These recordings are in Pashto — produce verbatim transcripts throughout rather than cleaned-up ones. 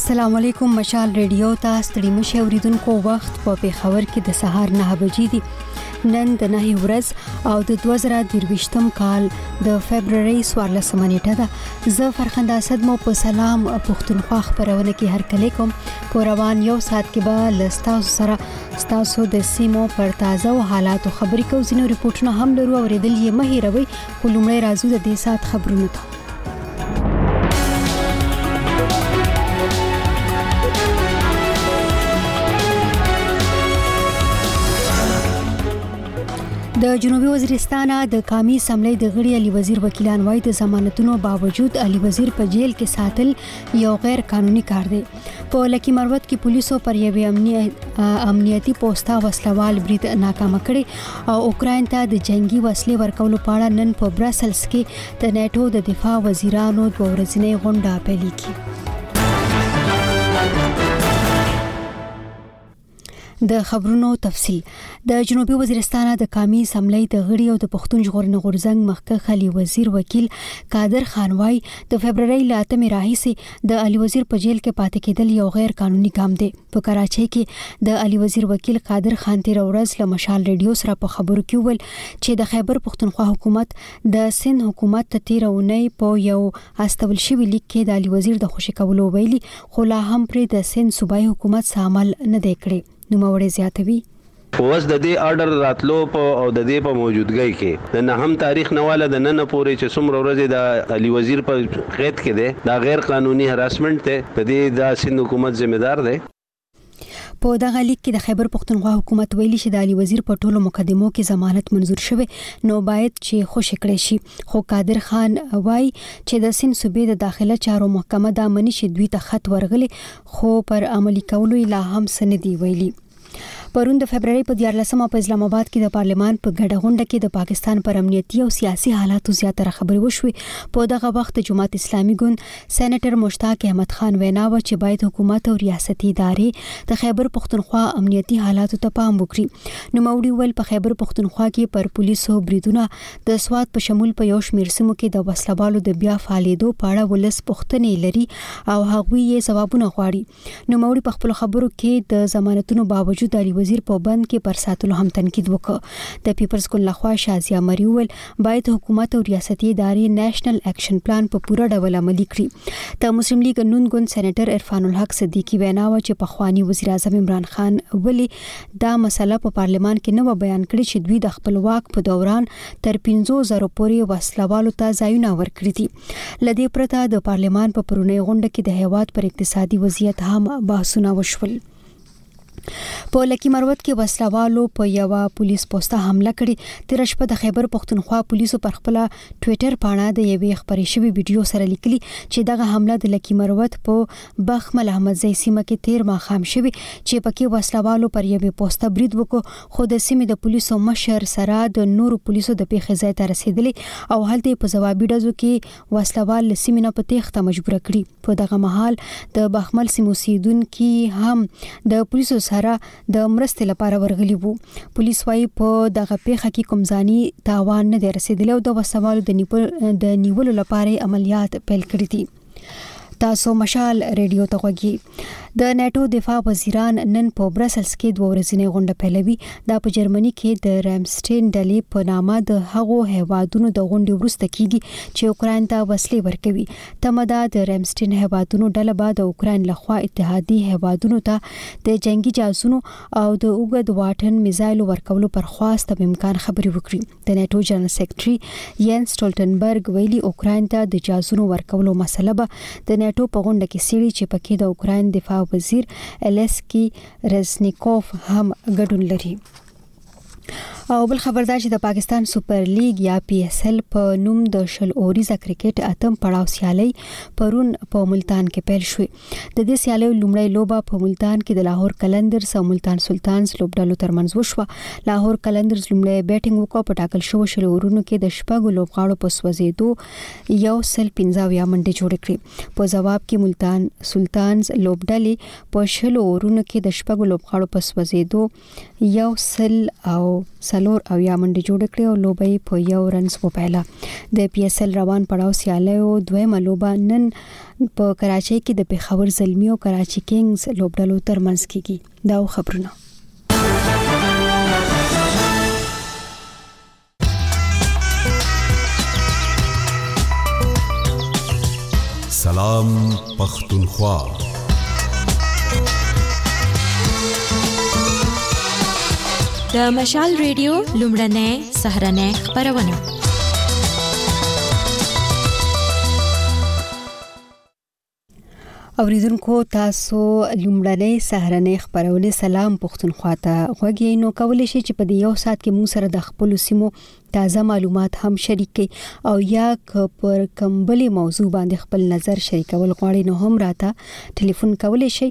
السلام علیکم مشال ریډیو ته ستړي مشه اوریدونکو وخت په پیښور کې د سهار نه بجې دي نن د نه ورځ او د دوه زره درویشتم کال د فبرवरी څوارلسمه نیټه ده. زه فرخنده اسد مو په سلام پښتونخوا خبرونه کې هر کله کوم په روان یو ساعت کې به لستاسو سره ستاسو د سیمو پر تازه او حالاتو خبرې کوو. ځینو ریپورتونه هم لرو اوریدل یې مه هیروئ. خو لومړی راځو د دې ساعت خبرونو ته. د جنوبي وزیرستان د قومي اسمبلی د غړي علي وزیر وکیلان وايي د ضمانتونو باوجود علي وزیر په جیل کې ساتل یو غیر قانوني کار دی. په لکی مروت کې پولیسو پر یوې امنیت امنیتي پوسټه وسلوال برید ناکام کړي او اوکراین ته د جنگي وسلې ورکولو په اړه نن په برسلز کې د نیټو د دفاع وزیرانو د ورځنۍ غونډه پیل کړه. د خبرونو تفصیل. د جنوبي وزیرستان د قومي اسمبلی د غړي او د پښتون ژغورنې غورځنګ مخکښ علي وزیر وکیل قادر خان وايي د فبرवरी لاتمې راهیسې د علي وزیر په جیل کې پاتې کېدل یو غیر قانوني کام دی. په کراچۍ کې د علي وزیر وکیل قادر خان تیر ورځ له مشال ریډیو سره په خبرو کې ویل چې د خیبر پښتونخوا حکومت د سند حکومت ته تیر اونۍ په یو استول شوی لیک کې د علي وزیر د خوشی کولو ویلي خو لا هم پر د سند صوبایي حکومت عمل نه دی کړی. نو موري زیاتوي اوس د دې آرډر راتلو په او د دې په موجودګۍ کې د نهم تاریخ نواله د نن پورې چې څومره ورځې د علي وزیر په قید کې دی دا غیر قانوني هراسمنت دی. د دې د سند حکومت ذمہ دار دی. په دغه لیک کې د خیبر پښتونخوا حکومت ویلي چې د علي وزیر په ټولو مقدمو کې ضمانت منزور شوی نو باید چې خوشی کړی شي. خو قادر خان وایي چې د سند صوبې د داخله چارو محکمه دا مني چې دوی ته خط ورغلي خو پر عملي کولو لا هم سندي ویلي. پرون د فبرवरी په دیارلسمه په اسلام آباد کې د پارلمان په ګډه غونډه کې د پاکستان پر امنیتي او سیاسي حالاتو زیاتره خبرې وشوې. په دغه وخت جماعت اسلامي ګوند سېنیټر مشتاق احمد خان وینا و چې باید حکومت او ریاستي ادارې د خیبر پښتونخوا امنیتي حالاتو ته پام وکړي. نو موري ول په خیبر پښتونخوا کې پر پولیسو بریدونه د سواد په شمول په یو شمېر سیمو کې د وسلوالو د بیا فعالیدو په اړه ولس پوښتنې لري او هغوی یې ځوابونه غواړي. نو موري په خپل خبرو کې د ضمانتونو باوجود علي وزیر په بند کې پر ساتلو هم تنقید وکړ. د پیپلز ګوند لخوا شازیا مری ویل باید حکومت او ریاستي ادارې نېشنل اکشن پلان په پوره ډول عملي کړي. د مسلم لیگ نون ګوند سېنیټر عرفان الحق صدیقی وینا و چې پخوانی وزیر اعظم عمران خان ویلي دا مسله په پارلمان کې نو بیان کړي چې دوی د خپل واک په دوران تر پنځه زره پورې وسلوالو ته ځایونه ورکړي دي. لدې پرته د پارلمان په پرونی غونډه کې د هیواد پر اقتصادي وضعیت هم بحثونه وشول. په لکی مروت کې وسلوالو په یو پولیس پوسټه حمله کړې. تیر شپه د خیبر پښتونخوا پولیسو پر خپل ټوئیټر پاڼه د یوې خبرې شوی ویډیو سره لیکلي چې دغه حمله د لکی مروت په بخمل احمدزی سیمه کې تیر ماښام شوی چې پکې وسلوالو پر یوې پوسټه برید وکړ. خو د سیمې د پولیسو مشر سره د نورو پولیسو د پیښې ځای ته رسیدلی او هلته په ځوابي ډزو کې وسلوال له سیمې نه په تېښته مجبور کړي. په دغه مهال د بخمل سیمو اوسیدونکي هم د پولیسو سره د مرستې لپاره ورغلي وو. پولیس وايي په دغه پیښه کې کوم ځاني تاوان نه دی رسیدلی او د وسوالو د نیولو لپاره عملیات پیل کړي دي. تاسو مشال ریډیو ته غوږی. د نیټو دفاع وزیران نن په برسلز کې دوه ورځې غونډه پیلوي. دا په جرمني کې د رامسټین ډلې په نامه د هغو هیوادونو د غونډې وروسته کیږي چې اوکراین ته وسلې ورکوي. تمدا د رامسټین هیوادونو ډله به د اوکراین لخوا اتحادي هیوادونو ته د جنگي جاسوسو او د اوګد واټن میزایل ورکولو پر خواست په امکان خبري وکړي. د نیټو جنرال سیکریټري یانس سټولټنبرګ ویلي اوکراین ته د جاسوسو ورکولو مسله به د نیټو په غونډه کې سړي چې پکې د اوکراین دفاع وزیر الکسي رزنیکوف هم ګډون لري. او بل خبردار چې د پاکستان سپر لیګ یا پی ایس ایل په نوم د شل اوریزه کرکټ اتم پړاو سیالي پرون په ملتان کې پیل شوې. د دې سیالي لومړی لوبه په ملتان کې د لاهور کلندرز او ملتان سلطانز لوبډلو ترمنځ وشوه. لاهور کلندرز لومړی بیټینګ وکړ په ټاکل شو شل اورونو کې د شپږو لوبغاړو په سوځېدو یو سل پنځه یا منډه جوړ کړې. په جواب کې ملتان سلطانز لوبډلې په شل اورونو کې د شپږو لوبغاړو په سوځېدو یو سل او سلور او یا منډي جوړ کړې او لوبي په یو رنز وپایله. د پی اس ال روان پړاو سیالیو دویمه لوبه نن په کراچۍ کې د پېښور زلمي او کراچي کینګز لوبډلو ترمنځ کیږي. دا خبرونه سلام پختونخوا. د مشال ریډیو لومړنۍ سهرنۍ خبرونه. اوریدونکو تاسو لومړنۍ سهرنۍ خبرونه سلام پختونخوا ته غوږی نو کولای شئ چې په دې یو ساعت کې موږ سره د خپل سیمو تازه معلومات هم شریک کړئ او یا پر کمبلي موضوع باندې خپل نظر شریکول غواړئ نو هم راته ټلیفون کولای شئ.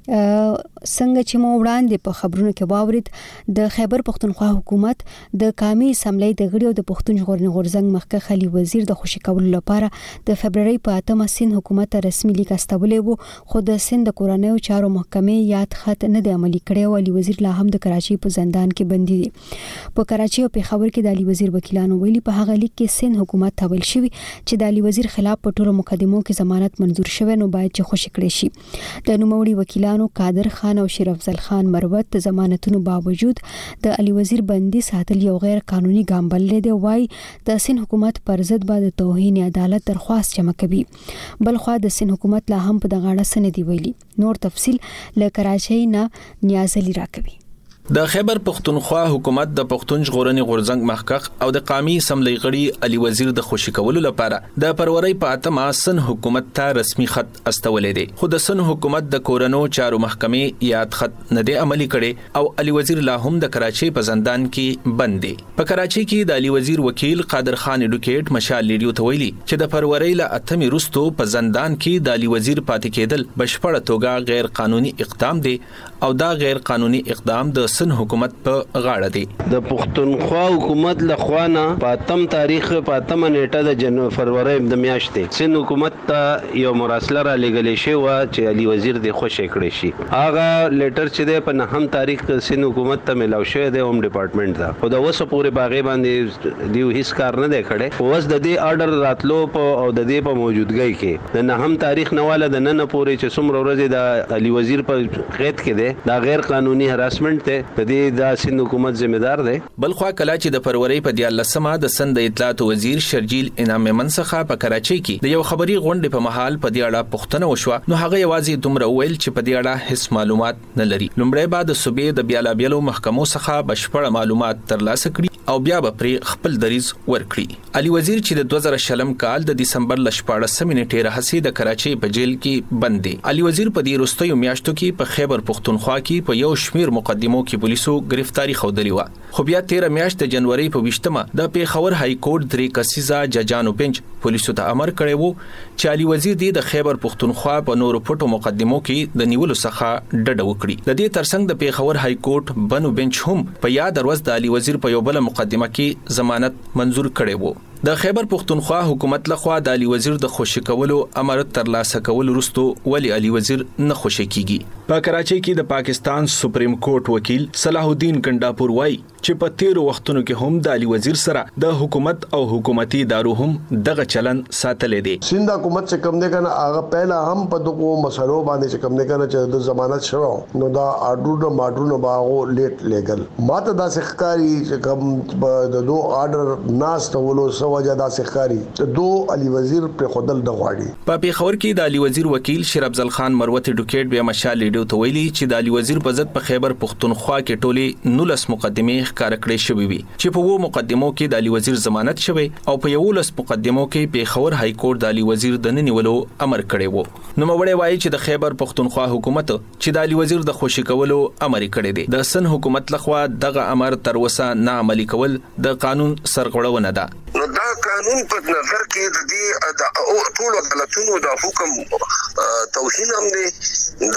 څنګه چې مو وړاندې په خبرونو کې واورید د خیبر پختونخوا حکومت د قومي اسمبلی د غړي او د پښتون ژغورنې غورځنګ مخکښ علي وزیر د خوشی کولو لپاره د فبرवरी په اتمه سین حکومت رسمي لیک استولې وو خو د سند کورنیو چارو محکمې یاد خط نه د عملی کړي او علي وزیر لا هم د کراچي په زندان کې بندي دي. په کراچي او پېښور کې د علي وزیر وکیلانو ویلي په هغه لیک کې سند حکومت ته ویل شوی چې د علي وزیر خلاف په ټولو مقدمو کې ضمانت منزور شوی نو باید چې خوشی کړي شي. د نوموړي وکیلانو قادر خان او شیر افضل خان مروت د ضمانتونو باوجود د علي وزیر بندي ساتل یو غیر قانوني ګام بلل دی. وای د سین حکومت پر ضد بعد توهین عدالت درخواست جمع کوي. بل خو د سین حکومت لا هم په دغه اړه سند دی ویلي. نور تفصيل له کراچۍ نه نیاز علي راکوي. د خیبر پختونخوا حکومت د پښتون ژغورنې غورځنګ مخکښ او د قومي اسمبلی غړي علي وزیر د خوشی کولو لپاره د فروری په اتمه سن حکومت ته رسمي خط استولې دي. خو د سن حکومت د کورونو چارو محکمې یاد خط نه دی عملی کړي او علي وزیر لا هم د کراچۍ په زندان کې بند دي. په کراچۍ کې د علي وزیر وکیل قادر خان اډوکیټ مشال ریډیو ته ویلي چې د فروری ل اتمه وروسته په زندان کې د علي وزیر پاتې کېدل بشپړه توګه غیر قانوني اقدام دی او دا غیر قانوني اقدام د سن حکومت په غاړه دی. د پښتونخوا حکومت له خوانه په اتم تاریخ په اتم نیټه د جنوري فروری د میاشتې سن حکومت ته یو مراسله را لګلې شو چې علي وزیر د خوشی کړی شي. هغه لیټر چې د په نهم تاریخ سن حکومت ته ملاو شوی د ہوم ډپارټمنټ ته او د وسه پورې باغې باندې دیو هیڅ کار نه دی کړی. اوس د دې آرډر راتلو په او د دې په موجودګۍ کې د نهم تاریخ نواله د نن پورې چې څومره ورځې د علي وزیر په قید کې دی دا غیر قانوني هراسمنت دی. د دې د سند حکومت ذمہ دار دی. بل خو کله چې د فروری په دیارلسمه د سند اطلاعات وزیر شرجیل انعام منسخه په کراچۍ کې د یو خبري غونډې په محل په دې اړه پوښتنه وشوه نو هغه یوازې دومره ویل چې په دې اړه هیڅ معلومات نه لري. لومړی بعد صوبې د بیلابیلو محکمو څخه بشپړ معلومات ترلاسه کړي او بیا به پرې خپل دریز ورکړي. علي وزیر چې د دوه زره شلم کال د دسمبر لشپاړسمې نیټې راهسي د کراچۍ په جیل کې بند دی. علي وزیر په دې وروستیو میاشتو کې په خیبر پختونخوا کې په یو شمیر مقدمو کې پولیسو گرفتاری خودلی و. خو بیا تیر میاشت د جنوري په ویشتمه د پیښور های کورټ درې کسیزه ججانو بنچ پولیسو ته امر کړی وو چې علي وزیر د خیبر پختونخوا په نورو پټو مقدمو کې د نیولو څخه ډډه وکړي. د دې ترڅنګ د پیښور های کورټ بنو بنچ هم په یاد ورځ د علي وزیر په یو بل مقدمه کې ضمانت منزور کړی وو. د خیبر پختونخوا حکومت لخوا د علي وزیر د خوشی کولو امر ترلاسه کول وروسته ولی علي وزیر نه خوشی کیږي. په کراچۍ کې د پاکستان سپریم کورټ وکیل صلاح الدین ګنداپور وای چې په تیرو وختونو کې هم د علي وزیر سره د حکومت او حکومتي ادارو هم دغه چلن ساتلې دي. سند حکومت څخه کم نه کنه هغه پهلا هم په دغه مسلو باندې چې کم نه کنه چې د ضمانت شوه نو دا اډرو ماډرو باغو لیټ لیګل ماته دا سخکاری چې کم د دو آرډر ناس ته ولو وجه دا سخکاری ته دو علي وزیر پر خودل د غواړي. په پیښور کې د علي وزیر وکیل شیر افضل خان مروت ډوکیټ بیا مشال ریډیو ته ویلي چې د علي وزیر په ضد په خیبر پختونخوا کې ټولي نولس مقدمې ښکار کړې شوې وي چې په وو مقدمو کې د علي وزیر ضمانت شوی او په یو لس مقدمو کې پیښور های کورټ د علي وزیر د ننیولو امر کړی وو. نو موړی وایي چې د خیبر پختونخوا حکومت چې د علي وزیر د خوشی کولو امر کړی دی د سن حکومت لخوا دغه امر تر اوسه نه عملي کول د قانون سرغړونه ده. نو دا قانون په نظر کې د دې ټول عدالتونو د حکم توهین هم دی. دا چې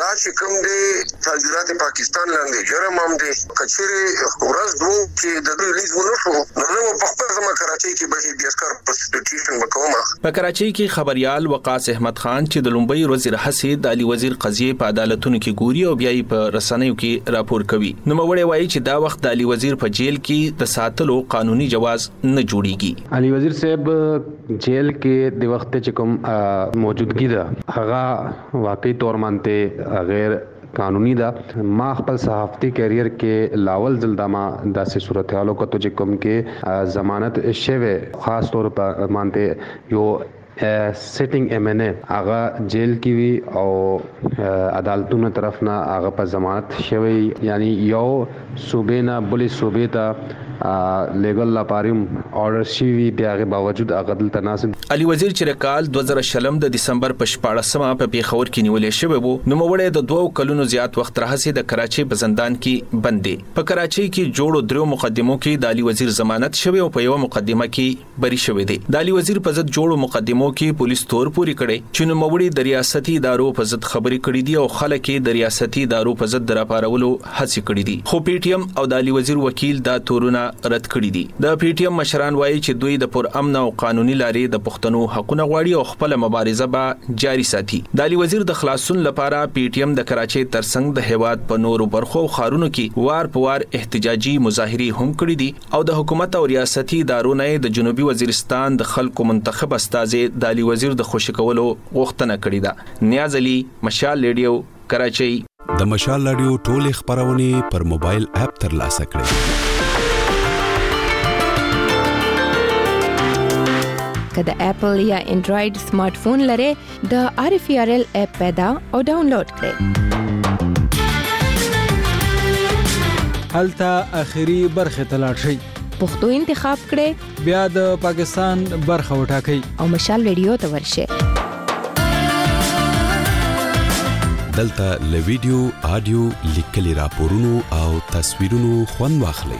کوم دی تاجرات پاکستان لاندې جرم هم دی کچېره ورځ دوه چې د دوی ریلیز ونه شو نو په خپل ځما کراچۍ کې به بیاسکار پروسټیټیوشن وکوم. په کراچۍ کې خبريال وقاص احمد خان چې د لومبۍ وزیر حسید علي وزیر قضیه په عدالتونو کې ګوري او بیا یې په رسنیو کې راپور کوي. نو مړی وایي چې دا وخت د علي وزیر په جیل کې د ساتلو قانوني جواز نه جوړیږي. علي وزیر صاحب جیل کې د وخت چې کوم موجودګي ده هغه واقعي تور مانته غیر قانوني ده. ما خپل صحافتی کیریئر کې لاول ځلدما داسې صورتحالو کو ته کوم کې ضمانت شوه خاص طور په مانته یو سیټینګ ایم ان ای هغه جیل کې وی او عدالتونو طرف نه هغه په ضمانت شوی یعنی یو صوبې نه بلې صوبې ته لیګل لاپاریم آرډر شي وی بیاغه باوجود هغه دل تناسب. علي وزیر چې کال دوه زره شلم د دسمبر په شپاړسمه په پیښور کې نیولې شوی وو نو مړی د دوه کلونو زیات وخت راهسي د کراچۍ په زندان کې بندي. په کراچۍ کې جوړو درو مقدمو کې د علي وزیر ضمانت شوی او په یو مقدمه کې بری شوی دی. د علي وزیر په ضد جوړو مقدمو کې پولیس تور پوری کړي چې نو مړی د ریاستي ادارو په ضد خبري کړي دي او خلک یې د ریاستي ادارو په ضد راپارولو هڅه کړي دي. خو پی ټی ایم او د علي وزیر وکیل دا تورونه رد کړي دي. د پی ټی ایم مشران وایي چې دوی د پر امن او قانوني لارې د پښتنو حقونه غواړي او خپل مبارزه به جاري ساتي. د علي وزیر د خلاصون لپاره پی ټی ایم د کراچۍ ترڅنګ د هیواد په نورو برخو او خارونو کې وار په وار احتجاجي مظاهرې هم کړې دي او د حکومت او ریاستي ادارو نه د جنوبي وزیرستان د خلکو منتخب استازي د علي وزیر د خوشی کولو غوښتنه کړې ده. نیاز علي، مشال ریډیو، کراچۍ. د مشال ریډیو ټولې خبرونه پر موبایل اپ ترلاسه کړئ. که د اپل یا انډراید سمارټ فون لرئ د آر اف ای آر ال اپ پیدا او ډاونلوډ کړئ. هلته اخیری برخه ته لاړ شئ. پښتو انتخاب کړئ. بیا د پاکستان برخه وټاکئ او مشال ریډیو ته ورشئ. دلته له ویډیو، آډیو، لیکلي راپورونو او تصویرونو خوند واخلئ.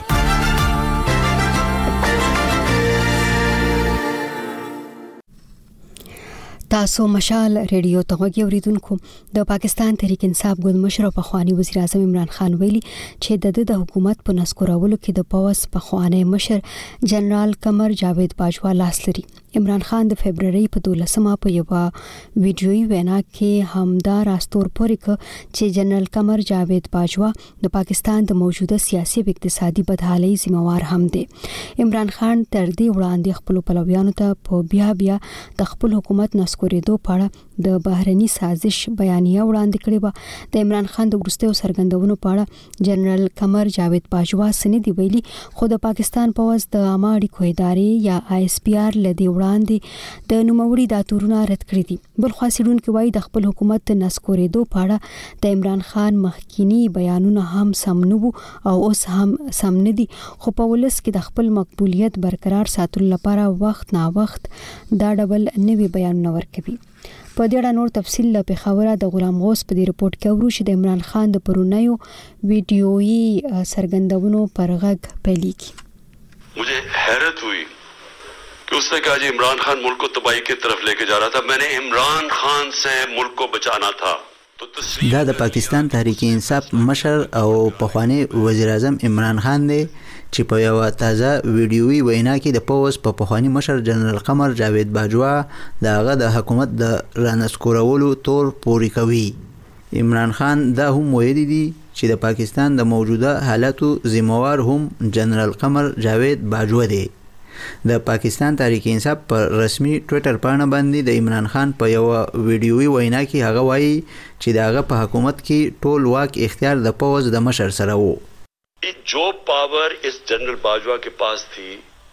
تاسو مشال ریډیو ته غوږی اوریدونکو. د پاکستان تحریک انصاف ګوند مشر او پخوانی وزیر اعظم عمران خان ویلي چې د د حکومت په نسکورولو کې د پوز پخوانی مشر جنرال قمر جاوید باجوا لاس لري. عمران خان د فبرवरी په دولسمه په یو ویډیوي وینا کې همدا راستور پورې ک چې جنرال قمر جاوید باجوا د پاکستان د موجوده سیاسي او اقتصادي بدحالۍ ذمہوار هم دي. عمران خان تر دې وړاندې خپل پلویانو ته په بیا بیا د خپل حکومت نسکورېدو په اړه د بهرني سازش بیانیه وړاندې کړې و. د عمران خان د وروستیو سرګندونو په اړه جنرال قمر جاوید باجوا سندي ویلي خو د پاکستان پوز د عامه اړیکو ادارې یا آی اس پی آر لدی وړاندې د نوموړي د تورونه رد کړی دي. بل خاصیدون کې وایي د خپل حکومت د نسکورېدو په اړه د عمران خان مخکینی بیانونه هم سم نه وو او اوس هم سم نه دي خو په ولس کې د خپل مقبولیت برقرار ساتلو لپاره وخت نا وخت دا ډول نوي بیانونه ورکوي. په دې اړه نور تفصیل له پیښوره د غلام غوث په دې رپورت کې ورو چې د عمران خان د پرونیو ویډیويي سرګندونو پر غږ پیلي کی. मुझे हैरत हुई कि उसने कहा जी इमरान खान मुल्क को तबाही की तरफ लेके जा रहा था. मैंने इमरान खान से मुल्क को बचाना था. دا د پاکستان تحریک انصاف مشر او پخوانی وزیر اعظم عمران خان دی چې په یو تازه ویډیوي وینا کې د پوز په پخوانی مشر جنرال قمر جاوید باجوا دغه د حکومت د رانسکورولو تور پوری کوي. عمران خان دا هم ویلي دي چې د پاکستان د موجوده حالاتو ذمہوار هم جنرال قمر جاوید باجوا دی. د پاکستان تحریک انصاف پر رسمي ټوئیټر باندې باندې د عمران خان په یو ویډیوي وینا کې هغه وایي چې دغه په حکومت کې ټول واک اختیار د پوز د مشر سره وو. जो पावर इस जनरल बाजवा के पास थी,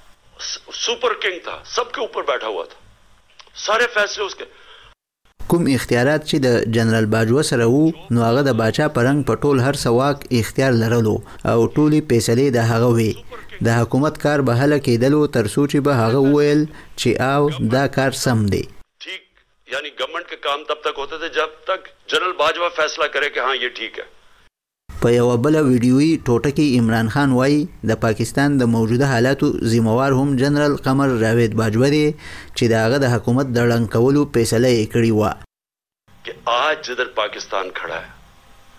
सुपर किंग था, सबके ऊपर बैठा हुआ था, सारे फैसले उसके. کوم اختیارات چې د جنرال باجوا سره وو نو هغه د باچا پرنګ په ټول هر سواک اختیار لرلو او ټولي فیصلې د هغه وی. د حکومت کار به هله کېدلو تر څو چې به هغه وویل چې او دا کار سم دی. ٹھیک یعنی گورنمنٹ کے کام تب تک ہوتے تھے جب تک جنرل باجوا فیصلہ کرے کہ ہاں یہ ٹھیک ہے. په یو بل ویډیوي ټوټه کې عمران خان وایي د پاکستان د موجوده حالاتو ذمہوار هم جنرال قمر جاوید باجوا دی چې دغه د حکومت د ړنګ کولو فیصله یې کړې و. کہ آج جدھر پاکستان کھڑا ہے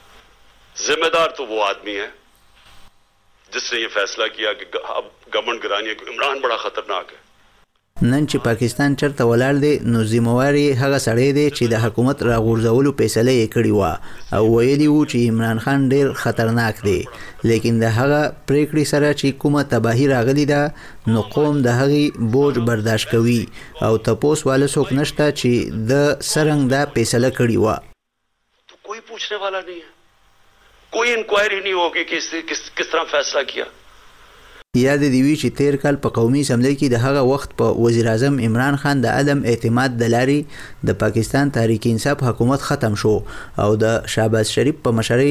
जिम्मेदार तो वो आदमी है जिसने ये फैसला किया कि अब गवर्नमेंट गिरानी है कि इमरान बड़ा खतरनाक है। نن چې پاکستان چرته ولاړ دی نو ذمہواری هغه سړی دی چې د حکومت راغورځولو فیصله یې کړې و او ویلي و چې عمران خان ډیر خطرناک دی، لیکن د هغه پریکړې سره چې کومه تباہی راغلی ده نو قوم د هغې بوج برداشت کوي او تپوس والا څوک نشته چې د سرنګ دا فیصله کړې و. تو کوئی پوچھنے والا نہیں ہے، کوئی انکوائری نہیں ہوگی کہ کس کس طرح فیصلہ کیا. یاد دی وی چې تیر کال په قومي اسمبلی کې د هغه وخت په وزیر اعظم عمران خان د عدم اعتماد د لارې د پاکستان تحریک انصاف حکومت ختم شو او د شهباز شریف په مشرۍ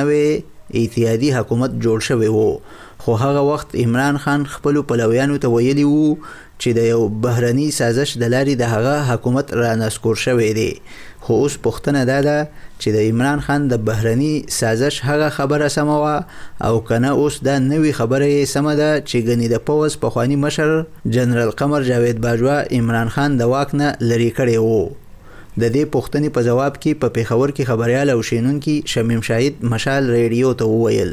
نوې اتحادی حکومت جوړ شوی وو، خو هغه وخت عمران خان خپل پلویانو ته ویلي وو چې د یو بهرني سازش د لارې د هغه حکومت را نسکور شوی دی. خو اوس پوښتنه دا ده چې د عمران خان د بهرني سازش هغه خبره سمه وه او کنه اوس دا نوې خبره یې سمه ده چې ګنې د پوځ پخواني مشر جنرال قمر جاوید باجوا عمران خان د واک نه لرې کړی و. د دې پوښتنې په جواب کې په پیښور کې خبريال او شینونکي شمیم شاهد مشال ریډیو ته وویل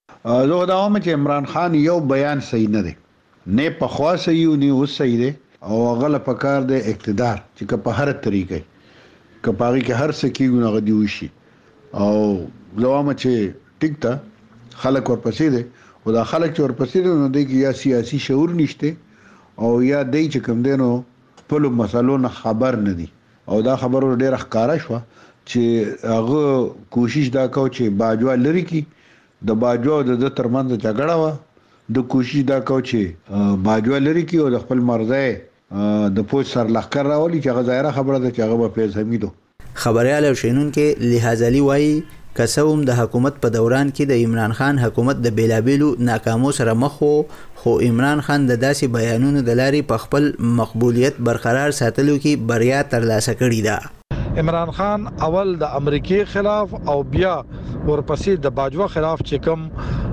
زه دا وایم چې عمران خان یو بیان صحیح نه دی، نه په خوا صحیح نه اوس صحیح دی او غل پکار دی اقتدار چې په هر طریقې کپاغي کې هر څه کیږي نو غدي وشي او زوامه چې ټیک تا خلک ورپسې دي او دا خلک چې ورپسې دي نو د یا سیاسي شعور نشته او یا د چې کوم دینو خپل مسلو نه خبر نه دي او دا خبرو ډیره ښکارا شو چې هغه کوشش دا کو چې باجوا لري کی د باجوا د ترمنځ جګړه و د کوشش دا کو چې باجوا لري کی او د خپل مرزه د پوج سر لخر راولي چې هغه ظاهره خبره ده چې هغه په پیس حمیدو خبريال او شینون کې لحاظلی وایي کسوم د حکومت په دوران کې د عمران خان حکومت د بیلابیلو ناکامو سره مخ وو، خو عمران خان د داسې بیانونو د لارې په خپل مقبولیت برقرار ساتلو کې بریا ترلاسه کړې ده. عمران خان اول د امریکای خلاف او بیا ورپسې د باجوا خلاف چې کوم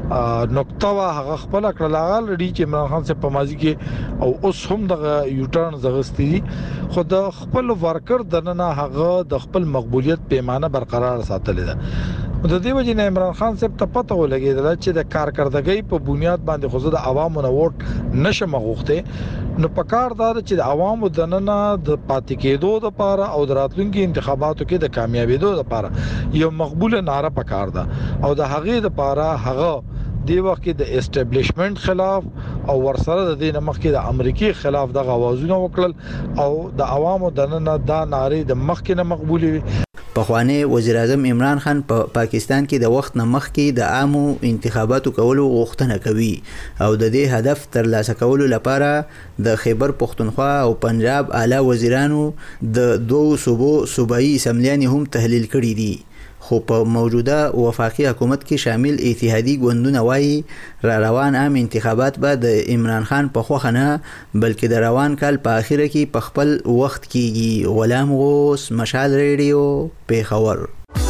نقطه وا هغه خپل کړل هغه لري چې عمران خان سے په ماضي کې او اوس هم د یو ټرن زغستی خو د خپل ورکر دنه هغه د خپل مقبولیت پیمانه برقرار ساتل ده. د دې وجې نه عمران خان صاحب ته پته ولګیدل چې د کارکردګۍ په بنیاد باندې خو د عوامو نه ووټ نشم غوښته نو پکار دا چې د عوامو دننه د پاتې کېدو لپاره او د راتلونکي انتخاباتو کې د کامیابیدو لپاره یو مقبوله ناره پکار ده او د هغې لپاره هغه دی وخت کې د اسټابلیشمنت خلاف او ورسره د دې نمخ کې د امریکای خلاف د غوازونه وکړل او د عوامو دننه دا ناره د مخ کې نه مقبوله وي. پخوانی وزیر اعظم عمران خان په پا پاکستان کې د وخت نه مخکې د عامو انتخاباتو کولو غوښتنه کوي او د دې هدف ترلاسه کولو لپاره د خیبر پختونخوا او پنجاب اعلی وزیرانو د دوو صوبو صوبایي اسمبلیانې هم تحلیل کړي دي، خو په موجوده وفاقي حکومت کې شامل اتحادی ګوندونه وایي را روان عام انتخابات به د عمران خان په خوښه نه بلکې د روان کال په اخره کې په خپل وخت کېږي. غلام غوث، مشال ریډیو، پیښور.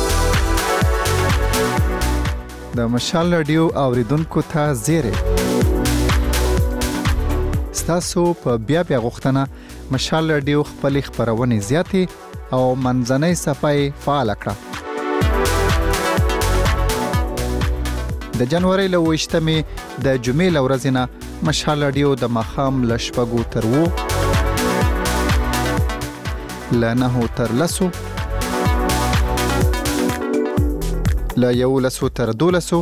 د مشال ریډیو اوریدونکو ته زیری ستاسو په بیا بیا غوښتنه مشال ریډیو خپل خبرونه زیاتې او منځنۍ صفای فعال کړه. د جنوري له وشتمې د جمعې لورځ نه مشال ریډیو د مخام لشپګو تر وو لنه تر لسو لا یو لسو تر دولسو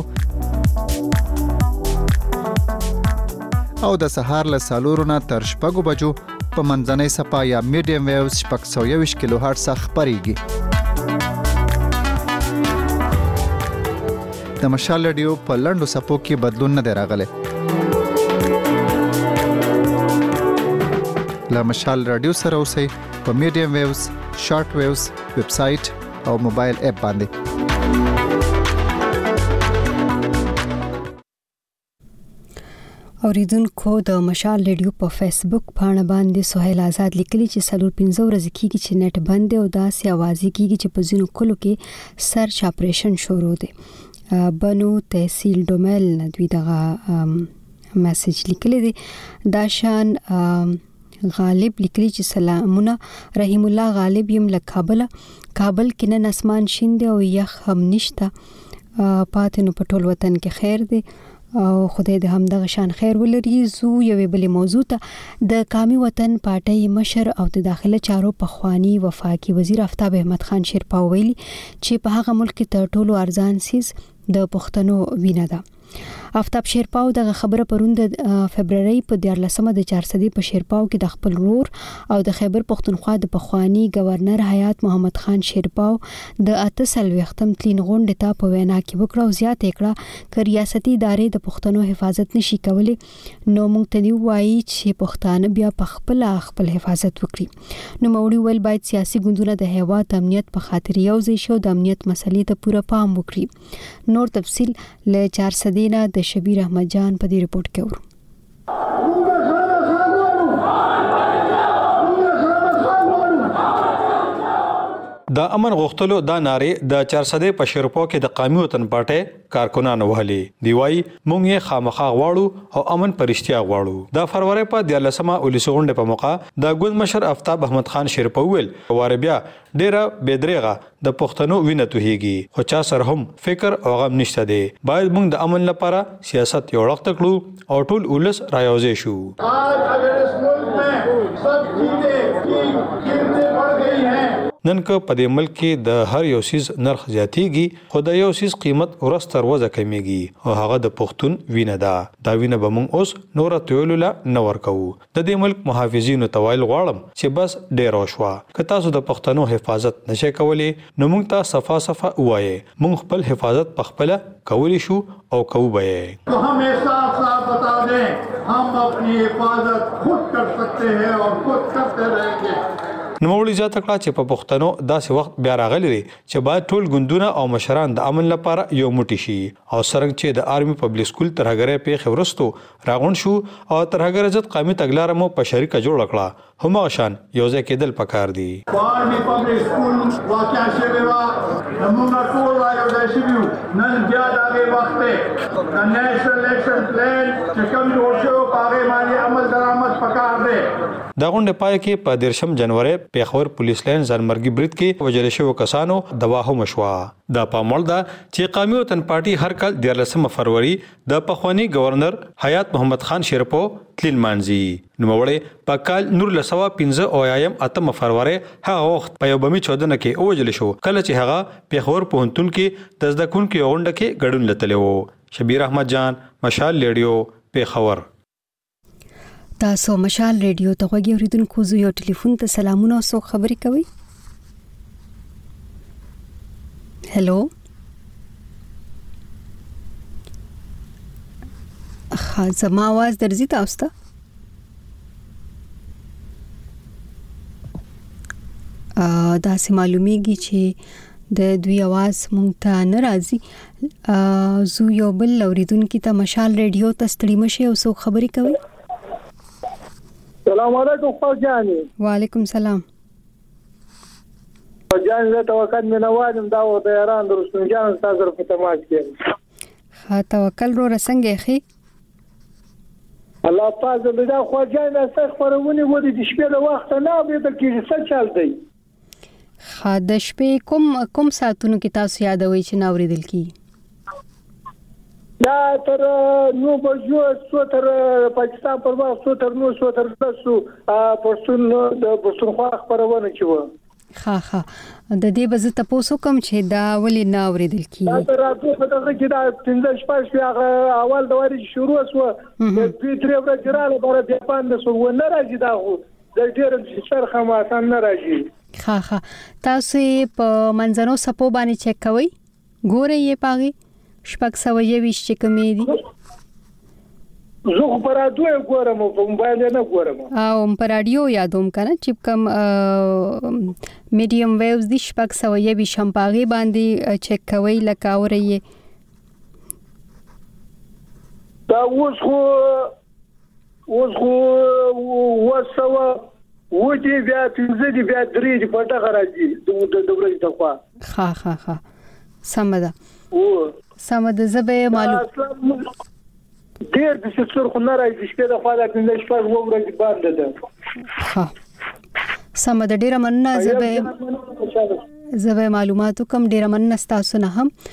او د سهار له سالورو نه تر شپګو بجو په منځنۍ صفا یا میډیم ویوز شپږ سوه یوویشت کیلو هرټز خپرېږي. د مشال ریډیو په لنډو صفو کې بدلون نه دی راغلی. له مشال ریډیو سره اوسئ په میډیم ویوز، شارټ ویوز، ویب سایټ او موبایل اپ باندې. اوریدونکو د مشال ریډیو په فیسبوک پاڼه باندې سهیل آزاد لیکلي چې سلور پنځه ورځې کېږي چې نت بند او داسې اوازې کېږي چې په ځینو کلو کې سرچ اپریشن شروع دی. بنو تحصیل ډومل دوی دغه میسج لیکلی دی. دا شان غالب لیکلی چې سلامونه رحیم الله غالب یم له کابل. کابل کې نن اسمان شین دی او یخ هم نشته. پاتې نو په ټول وطن کې خیر دی او خدای دې هم دغه شان خیر ولري. زو یوې بلې موضوع ته د قومي وطن پارټۍ مشر او د داخله چارو پخوانی وفاقي وزیر آفتاب احمد خان شیرپا ویلي چې په هغه ملک کې تر ټولو ارزان سیس د پښتنو وینه ده. آفتاب شیرپاو دغه خبره پرون د فبرवरी په دیارلسمه د چارسدي په شیرپاو کې د خپل رور او د خیبر پښتونخوا د پخوانی گورنر حیات محمد خان شیرپاو د اتسل وختم تلین غونډه ته په وینا کې وکړه او زیات کړه ک ریاستي ادارې د پښتنو حفاظت نشي کولای نو موږ ته دی وایي چې پښتانه بیا په خپل خپل حفاظت وکړي. نو موري ول باید سیاسي ګوندونه د هیواد امنیت په خاطر یو ځای شو د امنیت مسلې ته پوره پام وکړي. نور تفصیل ل چارسدي نه د شبیر احمد جان په دې ریپورت کې ورو. د امن غوښتلو دا ناره د چارسدې په شیرپو کې د قومي وطن پارټۍ کارکونانو وهلې دی وای مونږ یې خامخا غواړو او امن پرشتیا غواړو. د فروری په دیارلسمه ولسغونډه په موقع د ګوند مشر آفتاب احمد خان شیرپو ویل واربیا ډیره بدرېغه د پښتنو وینه توهیږي خو چا سره هم فکر او غم نشته دی. باید مونږ د امن لپاره سیاست یو وخت کړو او ټول ولس رايوځي شو. आज अगर इस मुल्क में सब चीजें की कीमतें बढ़ गई हैं نن که په دې ملک کې د هر یو سیس نرخ زیاتیږي خو د یو سیس قیمت ورځ تر ورځې کمیږي او هغه د پښتون وینه ده. دا وینه به موږ اوس نور تویلو لا نه ورکو. د دې ملک محافظینو توایل غواړم چې بس ډیر وشوه که تاسو د پښتنو حفاظت نشئ کولی نو موږ ته صفا صفا وایي موږ خپل حفاظت په خپل کولی شو او کوو به تو हम साफ साफ बता दें हम अपनी हिफाजत खुद कर सकते हैं और खुद करते रहेंगे. نوموړي زیاته کړه چې په پښتنو داسې وخت بیا راغلی دی چې باید ټول ګوندونه او مشران د امن لپاره یو موټی شي او څنګه چې د آرمي پبلک سکول ترهګره پیښ ورستو راغون شو او ترهګره ځد قومي تګلار مو په شریکه جوړ کړه هم شان یو ځای کېدل پکار دي. آرمي پبلک سکول واقعا شوی وا نمونه ټول رايو د شیو نن بیا دغه وخت د نېشنل اکشن پلان چې کوم جوړ شو هغه باندې عمل درآمد پکار دی. دا غونډه پای کې په دیرشم جنوري پیښور پولیس لاین ځانمرګي برید کې وجل شوی کسانو دوا هم شوا. دا پاموړ دا چې قومي وطن پارټي هر کال دیارلسمه فروری د پخوانی گورنر حیات محمد خان شیرپو تلین مانځي. نو وړي په کال نور لسوا پنځه او ایم اتم فروری هغه وخت په یو بمی چودنه کې وجل شو کله چې هغه پیښور پوهنتون کې د زده کوونکو غونډه کې ګډون لته وو. شبیر احمد جان مشال ریډیو پیښور. تاسو مشال ریډیو ته غوږی اوریدونکو زو یو ټلیفون ته سلامونه او څوک خبرې کوي. هلو ها زما आवाज درځي تاسو ته؟ ا داسې معلومیږي چې د دوی आवाज مونږ ته نه راځي. زو یو بل اوریدونکو ته مشال ریډیو ته ستړي مشه او څوک خبرې کوي. السلام علیکم خواجانی. وعلیکم سلام. خواجانی زه توکل مې نوادم دا و د ایران د رستمجان تاسو په تماس کې. ها توکل رو رسنګ خي. الله پاک دې دا خواجانی استغفرونی و دې شپې له وخت نه به د کیږي څه چل دی. ها د شپې کوم کوم ساتونو کې تاسو یادوي چې ناوریدل کی. دا تر نو بجو څو تر پاکستان پر وخت څو تر نو څو تر تاسو پښتون د پښتونخوا خبرونه چوه. ها ها د دې بز ته پوسو کم چې دا ولې نه اوریدل کی. دا راځي په دغه کې دا پنځه شپږ هغه اول د وری شروع وسو د دوی تر ورځې رااله بار بیا پاند سو و نه راځي دا خو د ډېر سر خماسان نه راځي. ها ها تاسو په منځنو سپو باندې چک کوئ ګوره یې پاغي شپږ سوه یویش چې کمې دي. زه خو په راډیو ګورم په موبایل نه ګورم. او په راډیو یادوم کنه چې کوم میډیم ویوز دي شپږ سوه یویش هم پاغي باندې چک کوي لکه اوري. دا اوس خو اوس خو وسوه ودی بیا پنځه دی بیا درې دی په دغه راځي د دورې د خوا. ها ها ها سم ده. او سم ده زبه معلوم ډیر د څور خو نه راځي شپه د خوا د پنځه شپږ ورځې باندې ده. ها سم ده ډیر مننه زبه زبه معلوماتو کم ډیر مننه تاسو نه هم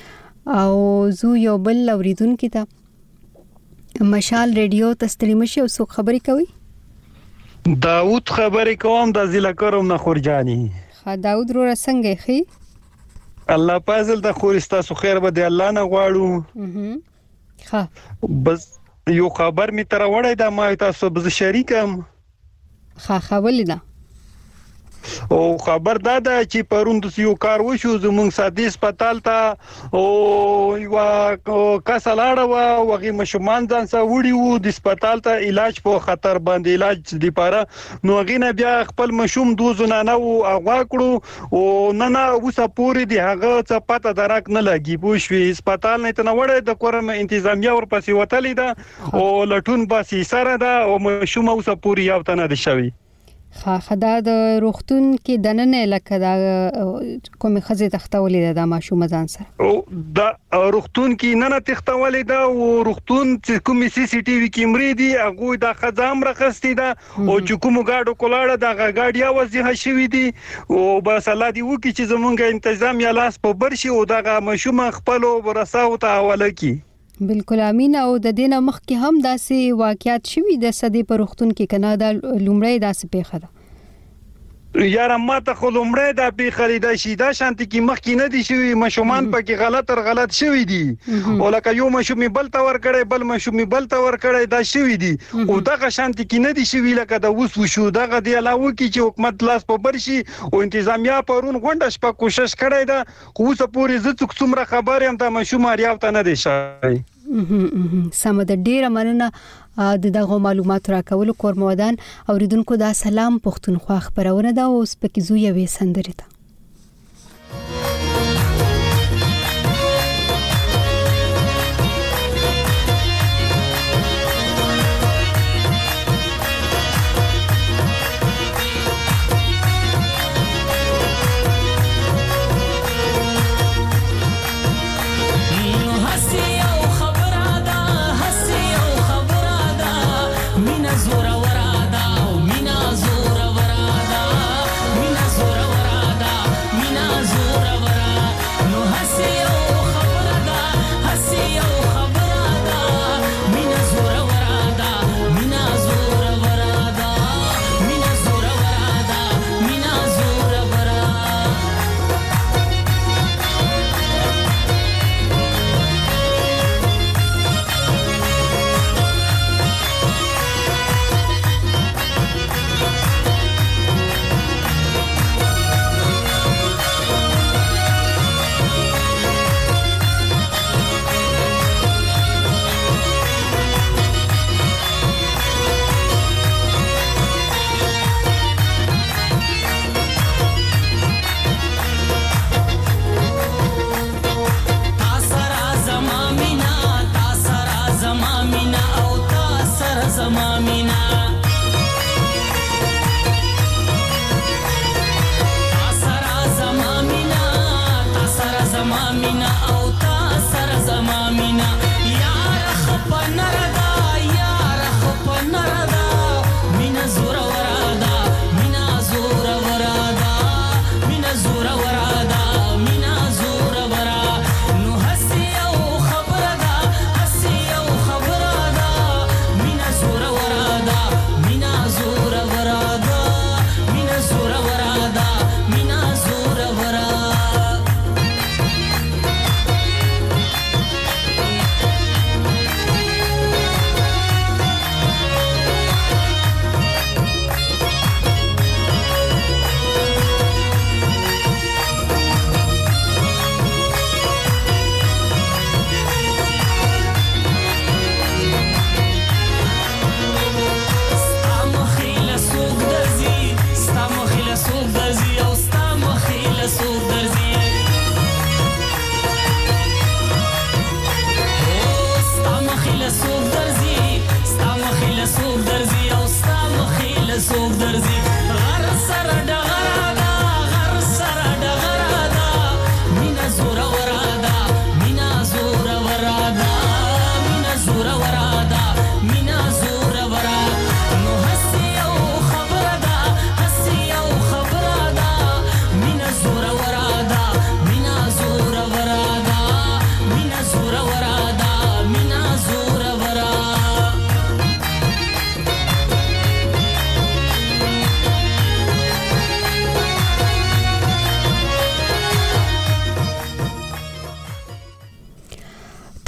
او زو یو بل اوریدونکو ته مشال ریډیو تستړی مشه او څوک خبرې کوي؟ داوود خبرې کوم د ضلع کرم نه خورجاني. ها داوود رو څنګه خي؟ الله پازل د خورستا سو خیر به د الله نه غواړو. ها بس یو خبر می تر وړای دا ما تاسو به شریکم. ها خبرې ده او خبر دا ده چې پروند یو کار وشو زمونږ سادي هسپتال ته او یو کسلاړه وا وغه مشمان ځان سره وړي وو د هسپتال ته علاج په خطر باندې علاج دی پاره نو غینه بیا خپل مشوم دوزونه نه او اغوا کړو او نه نه اوسه پوری دی هغه څه پته درک نه لګي پوه شو هسپتال نه ته نه وړي د کورم انتظامیه ورپسې وتلې ده او لټون باسي سره ده او مشوم اوسه پوری یو ته نه دي شوی. خا خدا د روختون کې دننه لکه دا کومه خزه تختولې ده د ماشوم ځان سره او دا روختون کې نه نه تختولې ده او روختون چې کومه سی سی ټي وي کیمرې دي هغه د خزام رخصتي ده او چې کوم گاډو کولاړه د گاډیا وځه شوې دي او بس الله دی وکي چې زمونږ تنظیم یا لاس په برشي او دغه ماشوم خپل ورساو ته حواله کی. بالکل امین. او د دینه مخ کې هم داسې واقعیت شوي د صدې په روختون کې کنه د لومړی داسې پیښه ده یاره ماته خو لومړی دا پیښه لیدا شي دا شانتي کې مخ کې نه دي شوي مشومان پکې غلط تر غلط شوي دي او لکه یو مشومي بل تور کړي بل مشومي بل تور کړي دا شوي دي او دغه شانتي کې نه دي شوي لکه دا وس وشو دغه دی علاوه کې چې حکومت لاس په برشي او انتظامیه پرون غونډه شپه کوشش کړي دا خو څه پوری زه څومره خبر يم دا مشوم اړیاو ته نه دي شي. سم د ډیره مننه د دغه معلومات راکولو کورمودان اوریدونکو دا سلام پښتونخوا خبرونه دا اوس پکې زو یوې سندرې ته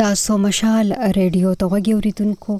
تاسو مشال ریډیو ته وګورئ اوریدونکو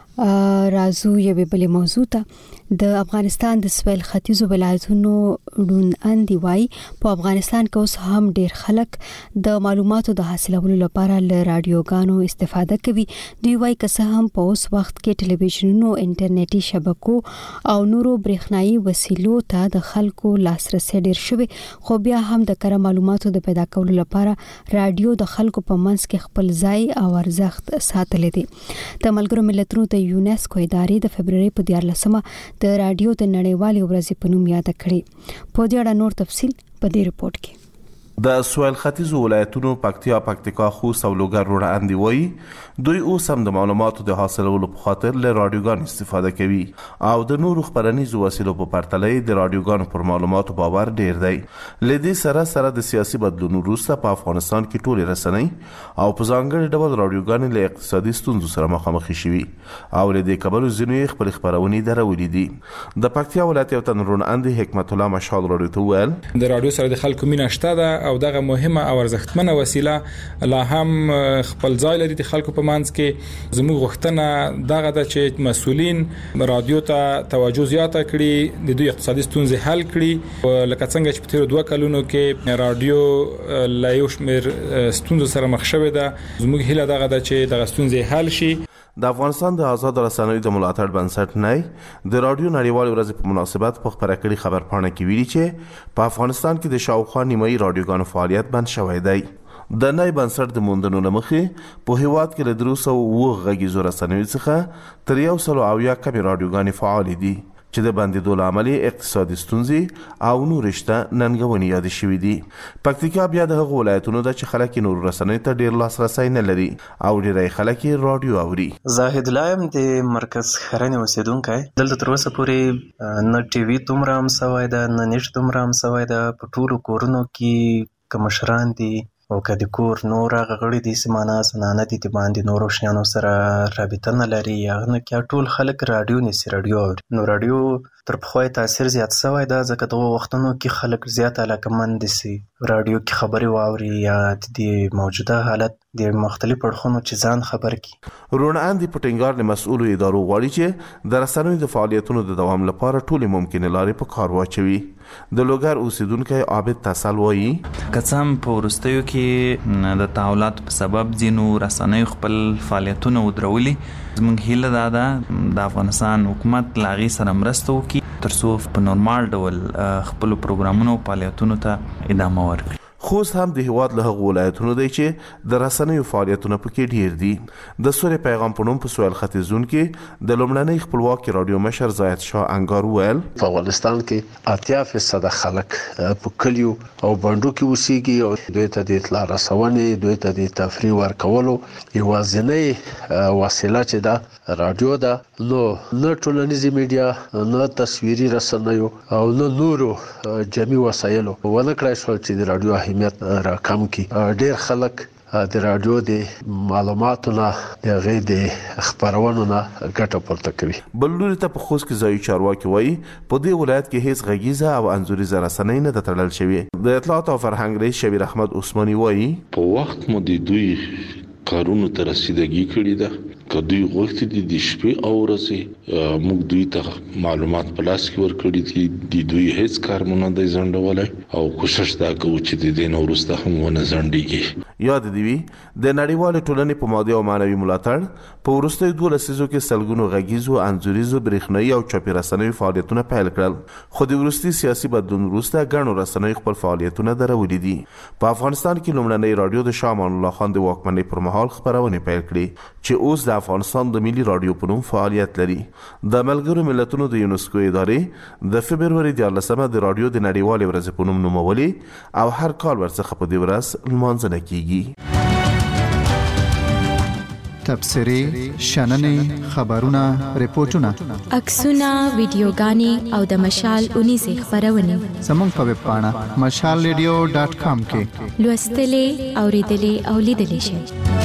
رازو یوه بل موضوع ته د افغانستان د سویل ختیځو ولایتونو ډون اندي وای په افغانستان کې اوس هم ډیر خلک د معلوماتو د حاصلولو لپاره له رادیوګانو استفاده کوي. دوی وای که څه هم په اوس وخت کې ټلویزیونونو، انټرنیټي شبکو او نورو برېښنايي وسیلو ته د خلکو لاسرسي ډیر شوی، خو بیا هم د کره معلوماتو د پیدا کولو لپاره رادیو د خلکو په منځ کې خپل ځای او ارزښت ساتلی دی. د ملګرو ملتونو د یونیسکو ادارې د فبرवरी په دیارلسمه د رادیو د نړیوالې ورځې په نوم یاد کړې. په دې اړه نور تفصیل په دې رپورت کې. د سویل ختیځو ولایتونو پکتیا، پکتیکا، خوست او لوګر روډ اندي وایي دوی اوس هم د معلوماتو د حاصلولو په خاطر له رادیوګانو استفاده کوي او د نورو خبرنیزو وسیلو په پرتله د رادیوګانو پر معلوماتو باور ډیر دی. لدې سره سره د سیاسي بدلون وروسته په افغانستان کې ټولې رسنۍ او په ځانګړي ډول رادیوګانې له اقتصادي ستونزو سره مخامخ شوي او لدې کبلو ځینې خپل خبرونه درولې دي. د پکتیا ولایت یو تن روډ اندي حکمت الله مشال رادیو ته ویل د رادیو سره د خلکو مینه شته ده او دغه مهمه او ارزښتمنه وسیله لا هم خپل ځای لري د خلکو په منځ کې. زموږ غوښتنه دغه ده چې مسؤلین رادیو ته توجه زیاته کړي، د دوی اقتصادي ستونزې حل کړي. لکه څنګه چې په تیر دوه کلونو کې رادیو لا یو شمېر ستونزو سره مخ شوې ده، زموږ هیله دغه ده چې دغه ستونزې حل شي. د افغانستان د آزاد رسنیو د ملاتړ بنسټ نه د رادیو نړیوال ورځ په مناسبت په خبره کړي خبرپاڼه کې ویلي چې په افغانستان کې د شاوخوا نیمایي رادیوګانو فعالیت بند شوی دی. د نای بنسټ د موندنو لمخې په هیواد کې له درې سوه اووه غږیزو رسنیو څخه تر یو سل او اویا کمې رادیوګانې فعالې دي چې د بندېدو له امله اقتصادي ستونزې او نورې شته ننګونې یادې شوي دي. پکتیکا بیا د هغو ولایتونو ده چې خلک یې نورو رسنیو ته ډېر لاسرسی نه لري او ډېری خلک یې رادیو اوري. زاهد الله یم د مرکز خرنې اوسېدونکی. دلته تر اوسه پورې نه ټي وي دومره هم سوی ده، نه نیټ دومره هم سوی ده. په ټولو کورونو کې که مشران دي او که د کور نور هغه غړي دي سمانه سنانه دي د باندې نورو شیانو سره رابطه نه لري، هغه نه کې ټول خلک رادیو نیسي، رادیو اوري. نو رادیو تر پخوا تاثیر زیات سوی ده ځکه دغه وختونو کې خلک زیات علاقمند دي رادیو کې خبري واوري یا د موجوده حالت د مختلف اړخونو چې ځان خبر کی. روڼ اندي په ټینګار له مسؤلو ادارو غواړي چې د رسنیو د فعالیتونو د دوام لپاره ټولې ممکنه لارې په کار واچوي. د لوګر اوسیدونکو عابد تسل وایي کڅم په ورستیو کې د تحولات په سبب ځینو رسنیو خپل فعالیتونه ودرولي. زموږ هیله دا ده د افغانستان حکومت لاغي سره مرسته وکړي ترڅو په نورمال ډول خپل پروګرامونو او فعالیتونو ته ادامه ورکړي. خوست هم د هیواد له هغو ولایتونو دی چې د رسنیو فعالیتونه پکې ډیر دي. د سورې پیغام په نوم په سویل ختیځون کې د لومړنۍ خپلواکي رادیو مشر زاید شاه انګار ویل په افغانستان کې اتیا فیصد خلک په کلیو او بندو کې اوسېږي او دوی ته د اطلاع رسونې، دوی ته د تفریح ورکولو یوازینۍ وسیله چې دا رادیو ده. نو نه ټولنیزې میډیا، نه تصویري رسنیو او نه نورو جمعي وسایلو ونه کړای شول چې د رادیو اهمیت راکم کی. ډیر خلک د رادیو د معلوماتو نه د غي د خبرونو نه ګټه پورته کوي. بل لوري ته په خوست کې ځایي چارواکي وایي په دې ولایت کې هیڅ غږیزه او انځوریزه رسنۍ نه تړل شوی. د اطلاعات او فرهنګ رئیس شبیر احمد عثماني وایي په وخت مو د دوی کارونو ته رسیدګي کړې ده. که دوی غوښتي دي د شپې او ورځې موږ دوی ته معلومات په لاس کې ورکړي دي، د دوی هیڅ کار مو نه دی ځنډولی او کوشش دا کوو چې د دې نه وروسته هم ونه ځنډېږي. یاد دې وي د نړیوالې ټولنې په مادي او معنوي ملاتړ په وروستیو دوه لسیزو کې سلګونو غږیزو، انځوریزو، برېښنایي او چاپي رسنیو فعالیتونه پیل کړل، خو د وروستي سیاسي بدلون وروسته ګڼو رسنیو خپل فعالیتونه درولي دي. په افغانستان کې لومړنۍ رادیو د شاه امان الله خان د واکمنۍ پر مهال خبرونه پیل کړې چې اوس د افغانستان د ملي رادیو په نوم فعالیت لري. د ملګرو ملتونو د یونسکو ادارې د فبرवरी دیارلسمه د رادیو د نړیوالې ورځې په نوم نومولي او هر کال ورڅخه په دې ورځ لمانځنه کیږي. تبصرې، شننې، خبرونه، ریپورتونه، عکسونه، ویډیوګانې او د مشال اونیزه خبرونه زموږ په ویب پاڼه مشال ریډیو ډاټ کام کې لوستلې، اوریدلې او لیدلې شئ.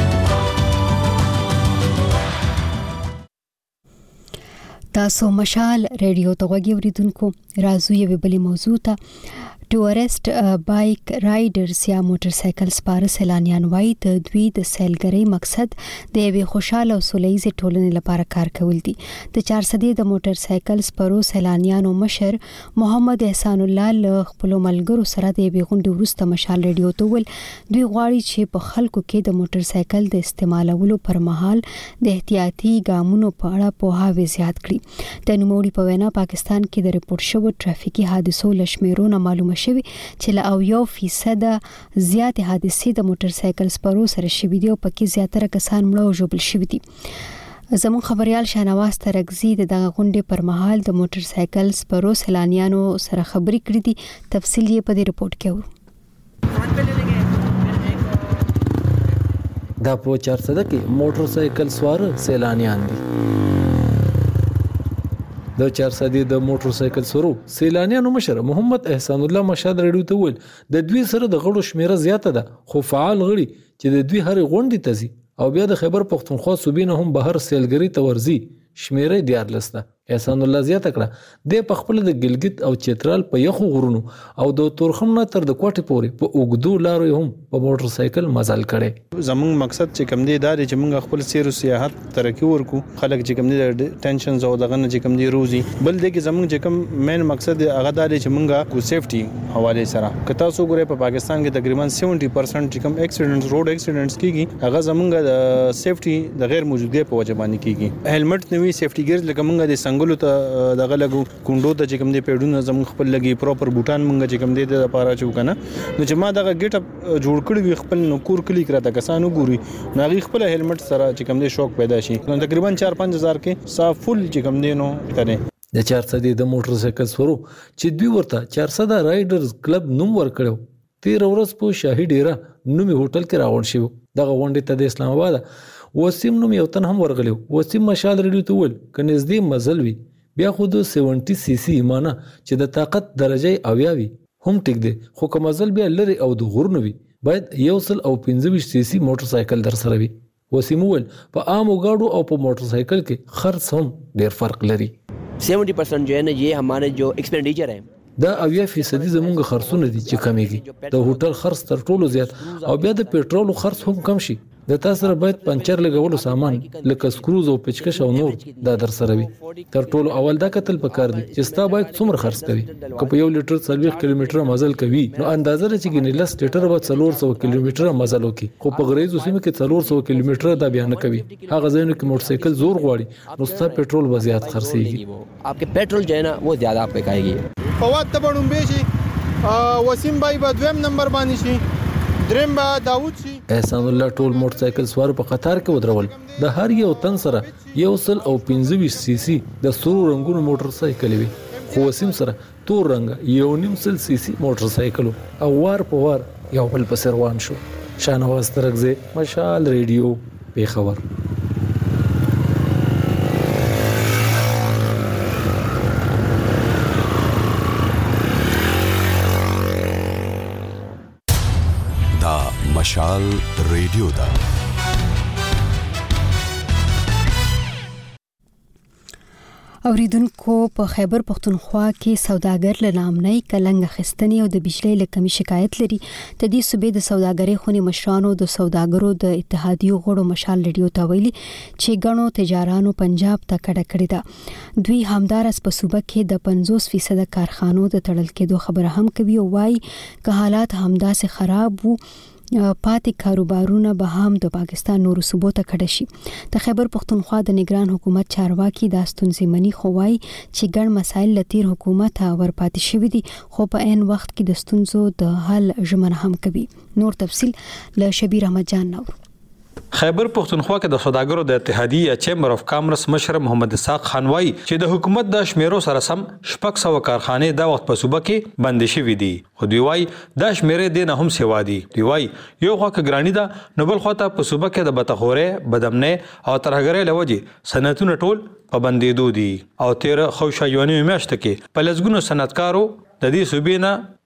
تاسو مشال ریډیو ته وګورئ. راځو یو بل موضوع ته. ټورست بایک رایډرز یا موټر سایکل سپاره سیلانیان وایي د دوی د سیلګرۍ مقصد د یوې خوشاله او سوله ییزې ټولنې لپاره کار کول دي. د چارسدې د موټر سایکل سپرو سیلانیانو مشر محمد احسان الله له خپلو ملګرو سره د یوې غونډې وروسته مشال ریډیو ته وویل دوی غواړي چې په خلکو کې د موټر سایکل د استعمالولو پر مهال د احتیاطي ګامونو په اړه پوهاوی زیات کړي. د نوموړي په وینا پاکستان کې د ریپورت شوو ټرافیکي حادثو له شمیرونه معلومه شوی چې له او یو فیصد زیات حادثې د موټر سایکل سپرو سره شوي دي او پکې زیاتره کسان مړه او ژوبل شوي دي. زمون خبريال شاهنواز ترغزي د دغه غونډې پر مهال د موټر سایکل سپرو سیلانیانو سره خبرې کړې دي. تفصیل یې په دې رپورت کې اورو. دا په چارسده کې موټر سایکل سوار سیلانیان دي. د چارسدې د موټر سایکل سورو سیلانیانو مشر محمد احسان الله مشاد رډیو ته ویل د دوی سره د غړو شمیره زیاته ده خو فعال غړي چې د دوی هر غونډې ته ځي او بیا د خیبر پختونخوا صوبې نه هم بهر سیلګری ته ورځي شمیره دیار لسته. احسان الله زیاته کړه د پخپل د ګلګت او چترال په یخو غرونو او د تورخم نه تر د کوټې پورې په اوګدو لارو هم په موټر سایکل مزل کړي. زمونږ مقصد چې کوم دی دا چې موږ خپل سیر او سیاحت ترقی ورکو خلک چې کوم دی ټینشنز او دغه نه چې کوم دی روزي بل دی کې زمونږ چې کوم مین مقصد هغه دا چې موږ کو سیفټي حواله سره که تاسو ګورئ په پاکستان کې تقریبا سیونټي پرسنټ چې کوم اکسیډنټس روډ اکسیډنټس کیږي هغه زمونږ د سیفټي د غیر موجودګۍ په وجه باندې کیږي. هیلمټ نوی سیفټي ګیرز لکه موږ د سنگلو ته دغه لګو کونډو ته چې کوم دی پیډونه زموږ خپل لګي پراپر بوټان مونږ چې کوم دی د لپاره چو کنه نو چې ما دغه ګیټ اپ جوړ کړی خپل نو کور کلی کړه تا کسانو ګوري نو غي خپل هیلمټ سره چې کوم دی شوق پیدا شي نو تقریبا چار پنځه هزار کې صاف فل چې کوم دی نو کنه د چارسدې د موټر سایکل سورو چې دوی ورته چارسده رایډرز کلب نوم ورکړو. تیر ورځ په شاهي ډیره نومي هوټل کې راغون شو. دغه غونډې ته د اسلام آباد وسیم نوم یو تن هم ورغلو. وسیم مشال ریډیو ته ول کنه زدي مزل وی بیا خو د سیونټي سی سی ایمانه چې د طاقت درجه اویاوي هم ټیک دی خو کوم ځل بیا لري او د غورنو وي باید یو سل او پنځه سی سی موټر سایکل در سره وي. وسیمول په عامو گاډو او په موټر سایکل کې خرڅ هم ډیر فرق لري. سیونٹی پرسنٹ جو ہے نا یہ ہمارے جو ایکسپینڈیچر ہے دا اویا فیصدي زمونږ خرڅونه دي چې کمیږي. د هوټل خرڅ تر ټولو زیات او بیا د پېټرول خرڅ هم کم شي. د تاسو سره باید پنچر لګولو سامان لکه سکروز او پچکش او نور دا در سره وي. تر ټولو اول دا کتل پکار دي چې ستا باید څومره خرڅ کوي. که په یو لیټر څلوېښت کیلومتره مزل کوي نو اندازه لري چې ګینه لس لیټر به څلور سوه کیلومتره مزل وکړي خو په غریزو سیمه کې څلور سوه کیلومتره دا بیان کوي. هغه ځایونه کې موټر سایکل زور غواړي نو ستا پېټرول به زیات خرڅيږي. آپ کے پیټرول جو ہے نا وہ زیادہ آپ پکایي. فواد ته بڼم به شي وسیم بای په دویم نمبر باندې شي دریم با داوود شي. احسان الله ټول موټر سایکل سوار په قطار کې ودرول. د هر یو تن سره یو سل او پنځه سی سی د سرو رنگونو موټر سایکل وي خو وسیم سره تور رنگ یو نیم سل سی سی موټر سایکل او وار په وار یو بل په روان شو. شاهنواز ترغزي مشال ریډیو پیښور. مشال ریډیو دا اوریدونکو په خیبر پختونخوا کې سوداګر له نامنۍ کلنګ اخیستنې او د بجلی له کمی شکایت لري. د دې صوبې د سوداګرۍ خونې مشرانو د سوداګرو د اتحادیو غړو مشال ریډیو ته ویلي چې ګڼو تجارانو پنجاب ته کډه کړې ده. دوی همدارس په صوبه کې د پنځوس فیصد کارخانو د تړل کېدو خبره هم کوي او وايي که حالات همداسې خراب وو پاتې کاروبارونه به هم د پاکستان نورو صوبو ته کډه شي. د خیبر پختونخوا د نگران حکومت چارواکي دا ستونزې مني خو وايي چې ګڼ مسایل له تیر حکومت ورپاتې شوي دي خو په عین وخت کې د ستونزو د حل ژمنه هم کوي. نور تفصیل له شبیر احمد جان نور. خیبر پختونخوا کې د سوداګرو د اتحادیې یا چیمبر اف کامرس مشر محمد اسحاق خان وایي چې د حکومت د شمیرو سره سم شپږ سوه کارخانې دا وخت په صوبه کې بندې شوي دي خو دوی وایي دا شمیرې دې نه هم سیوا دي. دوی وایي یو خوا که ګراني ده نو بل خوا ته په صوبه کې د بتخورۍ بدامنۍ او ترهګرۍ له وجې صنعتونه ټول په بندېدو دي او تېره ښه شا یوه نوې میاشته کې په لسګونو صنعتکارو د دې صوبې نه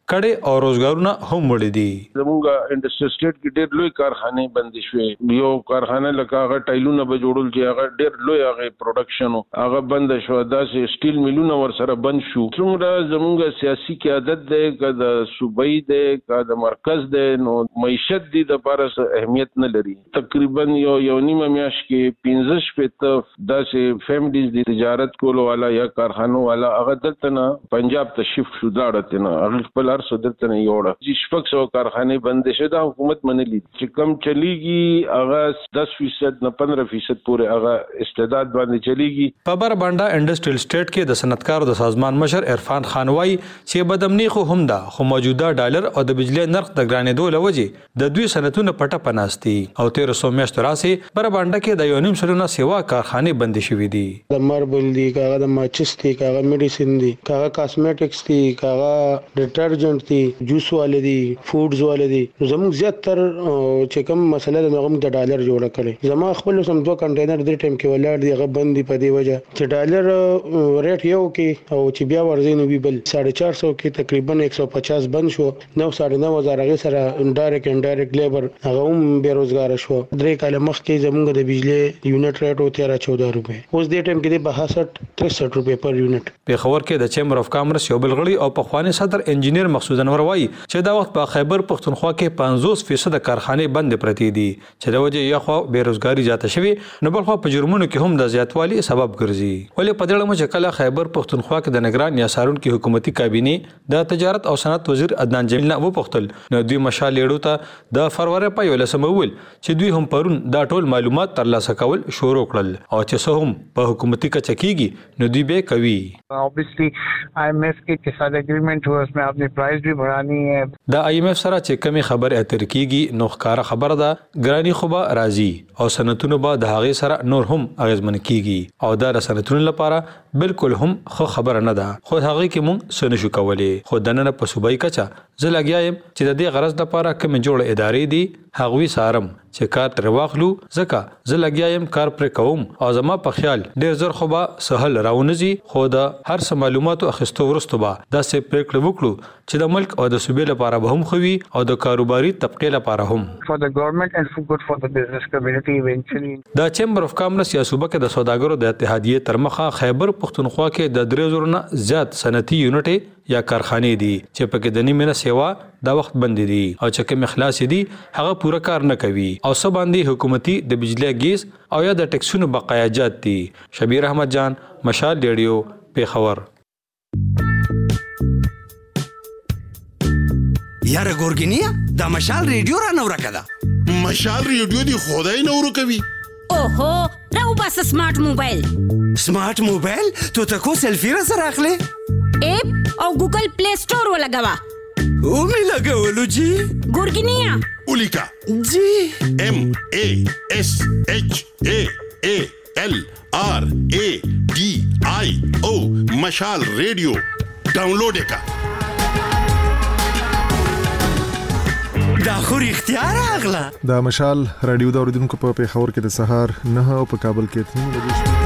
کړي او روزګارونه هم وړي دي. زموږ انډستری سټیټ کې ډېر لوی کارخانه بند شوې. یو کارخانه لکه هغه ټایلونه به جوړول چې هغه ډېر لوی هغه پروډکشن هغه بند شو. دا چې سټیل میلونه ور سره بند شو. څومره زموږ سیاسي قیادت دی که د صوبایي دی که د مرکز دی نو معیشت دی د پاره اهمیت نه لري. تقریبا یو یو نیمه میاشت کې پنځه شپېته داسې فیملیز د تجارت کولو والا یا کارخانو والا هغه دلته نه پنجاب ته شفت شو. داړه نه هغه خپل هر څه دلته نه یوړه. چې شپږ سوه کارخانې بندې شوې. دا حکومت منلي چې کم چلیږي هغه دس فیصد نه پندره فیصد پورې هغه استعداد باندې چلیږي. په بربنډا انډستریل سټیټ کې د صنعتکارو د سازمان مشر عرفان خان وايي چې بدامني خو هم ده خو موجوده ډالر او د بجلی نرخ د ګرانېدو له وجې د دوی صنعتونه پټه پناستي او تیر سو میاشتو راسې بربنډا کې د یو نیم سلنه سیوا کارخانې بندې شوې دي. د ماربل دي کاغه د ماچس دي کاغه میډیسن دي کاغه کاسمیټکس دي کاغه ډیټرجنټ دي جوس والے دي فودز والے دي. زموږ زیاتره چې کوم مسله د نغم د ډالر جوړه کړي. زما خپل سم دوه کنټینر د ټیم کې ولاړ دي هغه بند دي په دې وجه چې ډالر ریټ یو کې او چې بیا ورځي نو بل ساڑھے چار سو کې تقریبا ایک سو پچاس بند شو. نو ساڑھے نو هزار هغه سره انډایرکټ انډایرکټ لیبر هغه هم بیروزګار شو. درې کال مخکې زموږ د بجلی یونټ ریټ و تیرہ چودہ روپے. اوس دې ټیم کې د بهشت تریسٹھ روپے پر یونټ. په خبر کې د چیمبر اف کامرس یو بل غړي او پخوانی صدر انجینیر مقصود انور وایي چې دا وخت په خیبر پښتونخوا کې پنځوس فیصد کارخانې بند پرتې دي چې د وجه یو خو بیروزګاری زیاته شوی نو بل خو په جرمونو کې هم د زیاتوالي سبب ګرځي. ولې په دغه مجه کله خیبر پښتونخوا کې د نگران یا سارون کې حکومتي کابینه د تجارت او صنعت وزیر عدنان جمیل نه وپوښتل نو دوی مشال لیړو ته د فروری په یولسم ول چې دوی هم پرون دا ټول معلومات ترلاسه کول شروع کړل او چې څه هم په حکومتي کچه کېږي نو دوی به کوي. obviously I M F के साथ एग्रीमेंट हुआ उसमें आपने प्राइस भी बढ़ानी है. د I M F سره چې کمی خبر اتر کېږي نو ښکارا خبر ده ګرانی خو به راځي او صنعتونو به د هغې سره نور هم اغیزمن کېږي او دا د صنعتونو لپاره بالکل هم خو خبره نه ده. خو هغې کې مونږ څه نشو کولی. خو دننه په صوبایي کچه زه لګیا یم چې د دې غرض لپاره کومې جوړه ادارې دي هغوی څارم چې کار ترې واخلو ځکه زه لګیا یم کار پرې کوم او زما په خیال ډېر زر خو به سهل راونځي. خو د هر څه معلوماتو اخیستو وروسته به داسې پرېکړه وکړو چې د ملک او د صوبې لپاره به هم ښه وي او د کاروباري طبقې لپاره هم. For the government and for good for the business community eventually. د چیمبر اف کامرس یا صوبه کې د سوداګرو د اتحادیې تر مخه خیبر پښتونخوا کې د درې زرو نه زیات صنعتي یونټ یا کارخانې دي چې پکې د نیمه سیوا دا وخت بند دي او چې کوم اخلاص دي هغه پوره کار نه کوي او سب باندې حکومتي د بجلی ګیس او یا د ټیکسونو بقایاجات دي. شبیر احمد جان مشال ریډیو پیښور. یاره ګورګینیا دا مشال ریډیو را نور کړه. مشال ریډیو دی خدای نور کوي. اوهو راو بس سمارټ موبایل. سمارټ موبایل ته تکو سیلفی را سره اخلي ایپ او ګوګل پلی سٹور ولګوا. او می لګولو جی ګورګینیا اولیکا جی ام ا اس اچ ا ا ال آر ا ډي آی او مشال ریډیو ډاونلوډ کا. دا خو اختیار اغلا. دا مشال رادیو دا اوریدونکو په پیښور کې د سهار نه او په کابل کې تنو لګیږي.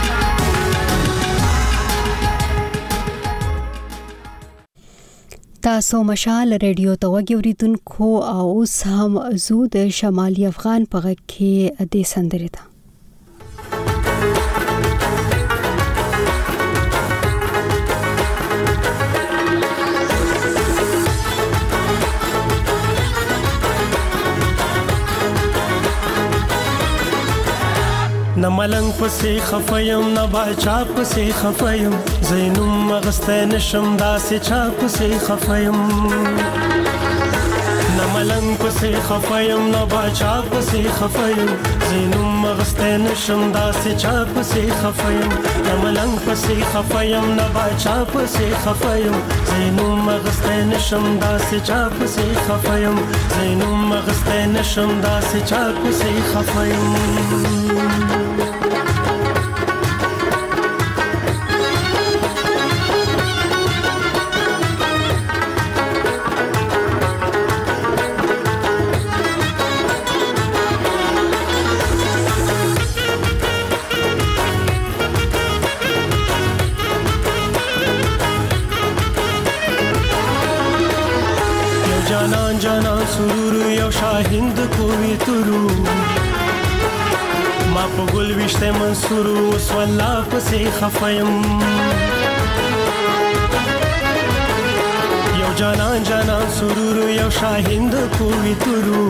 تاسو مشال ریډیو ته وګورئ او اوس هم زو د شمالي افغان په غږ کې د سندرې ده. نه ملنګ پسې خفیم نه باچا پسې خفیم زینوم مغسته نشم داسې چا پسې خفیم. نه ملنګ پسې خفیم نه باچا پسې خفیم زینوم مغسته نشم داسې چا پسې خفیم. نه ملنګ پسې خفیم نه باچا پسې خفیم زینوم مغسته نشم داسې چا پسې خفیم زینوم مغسته نشم داسې چا پسې خفیم. سرور یو شاهند کوي ترو ما په ګل وشته منصور اوس والله پسې خفایم یو جانان جانان سرور یو شاهند کوي ترو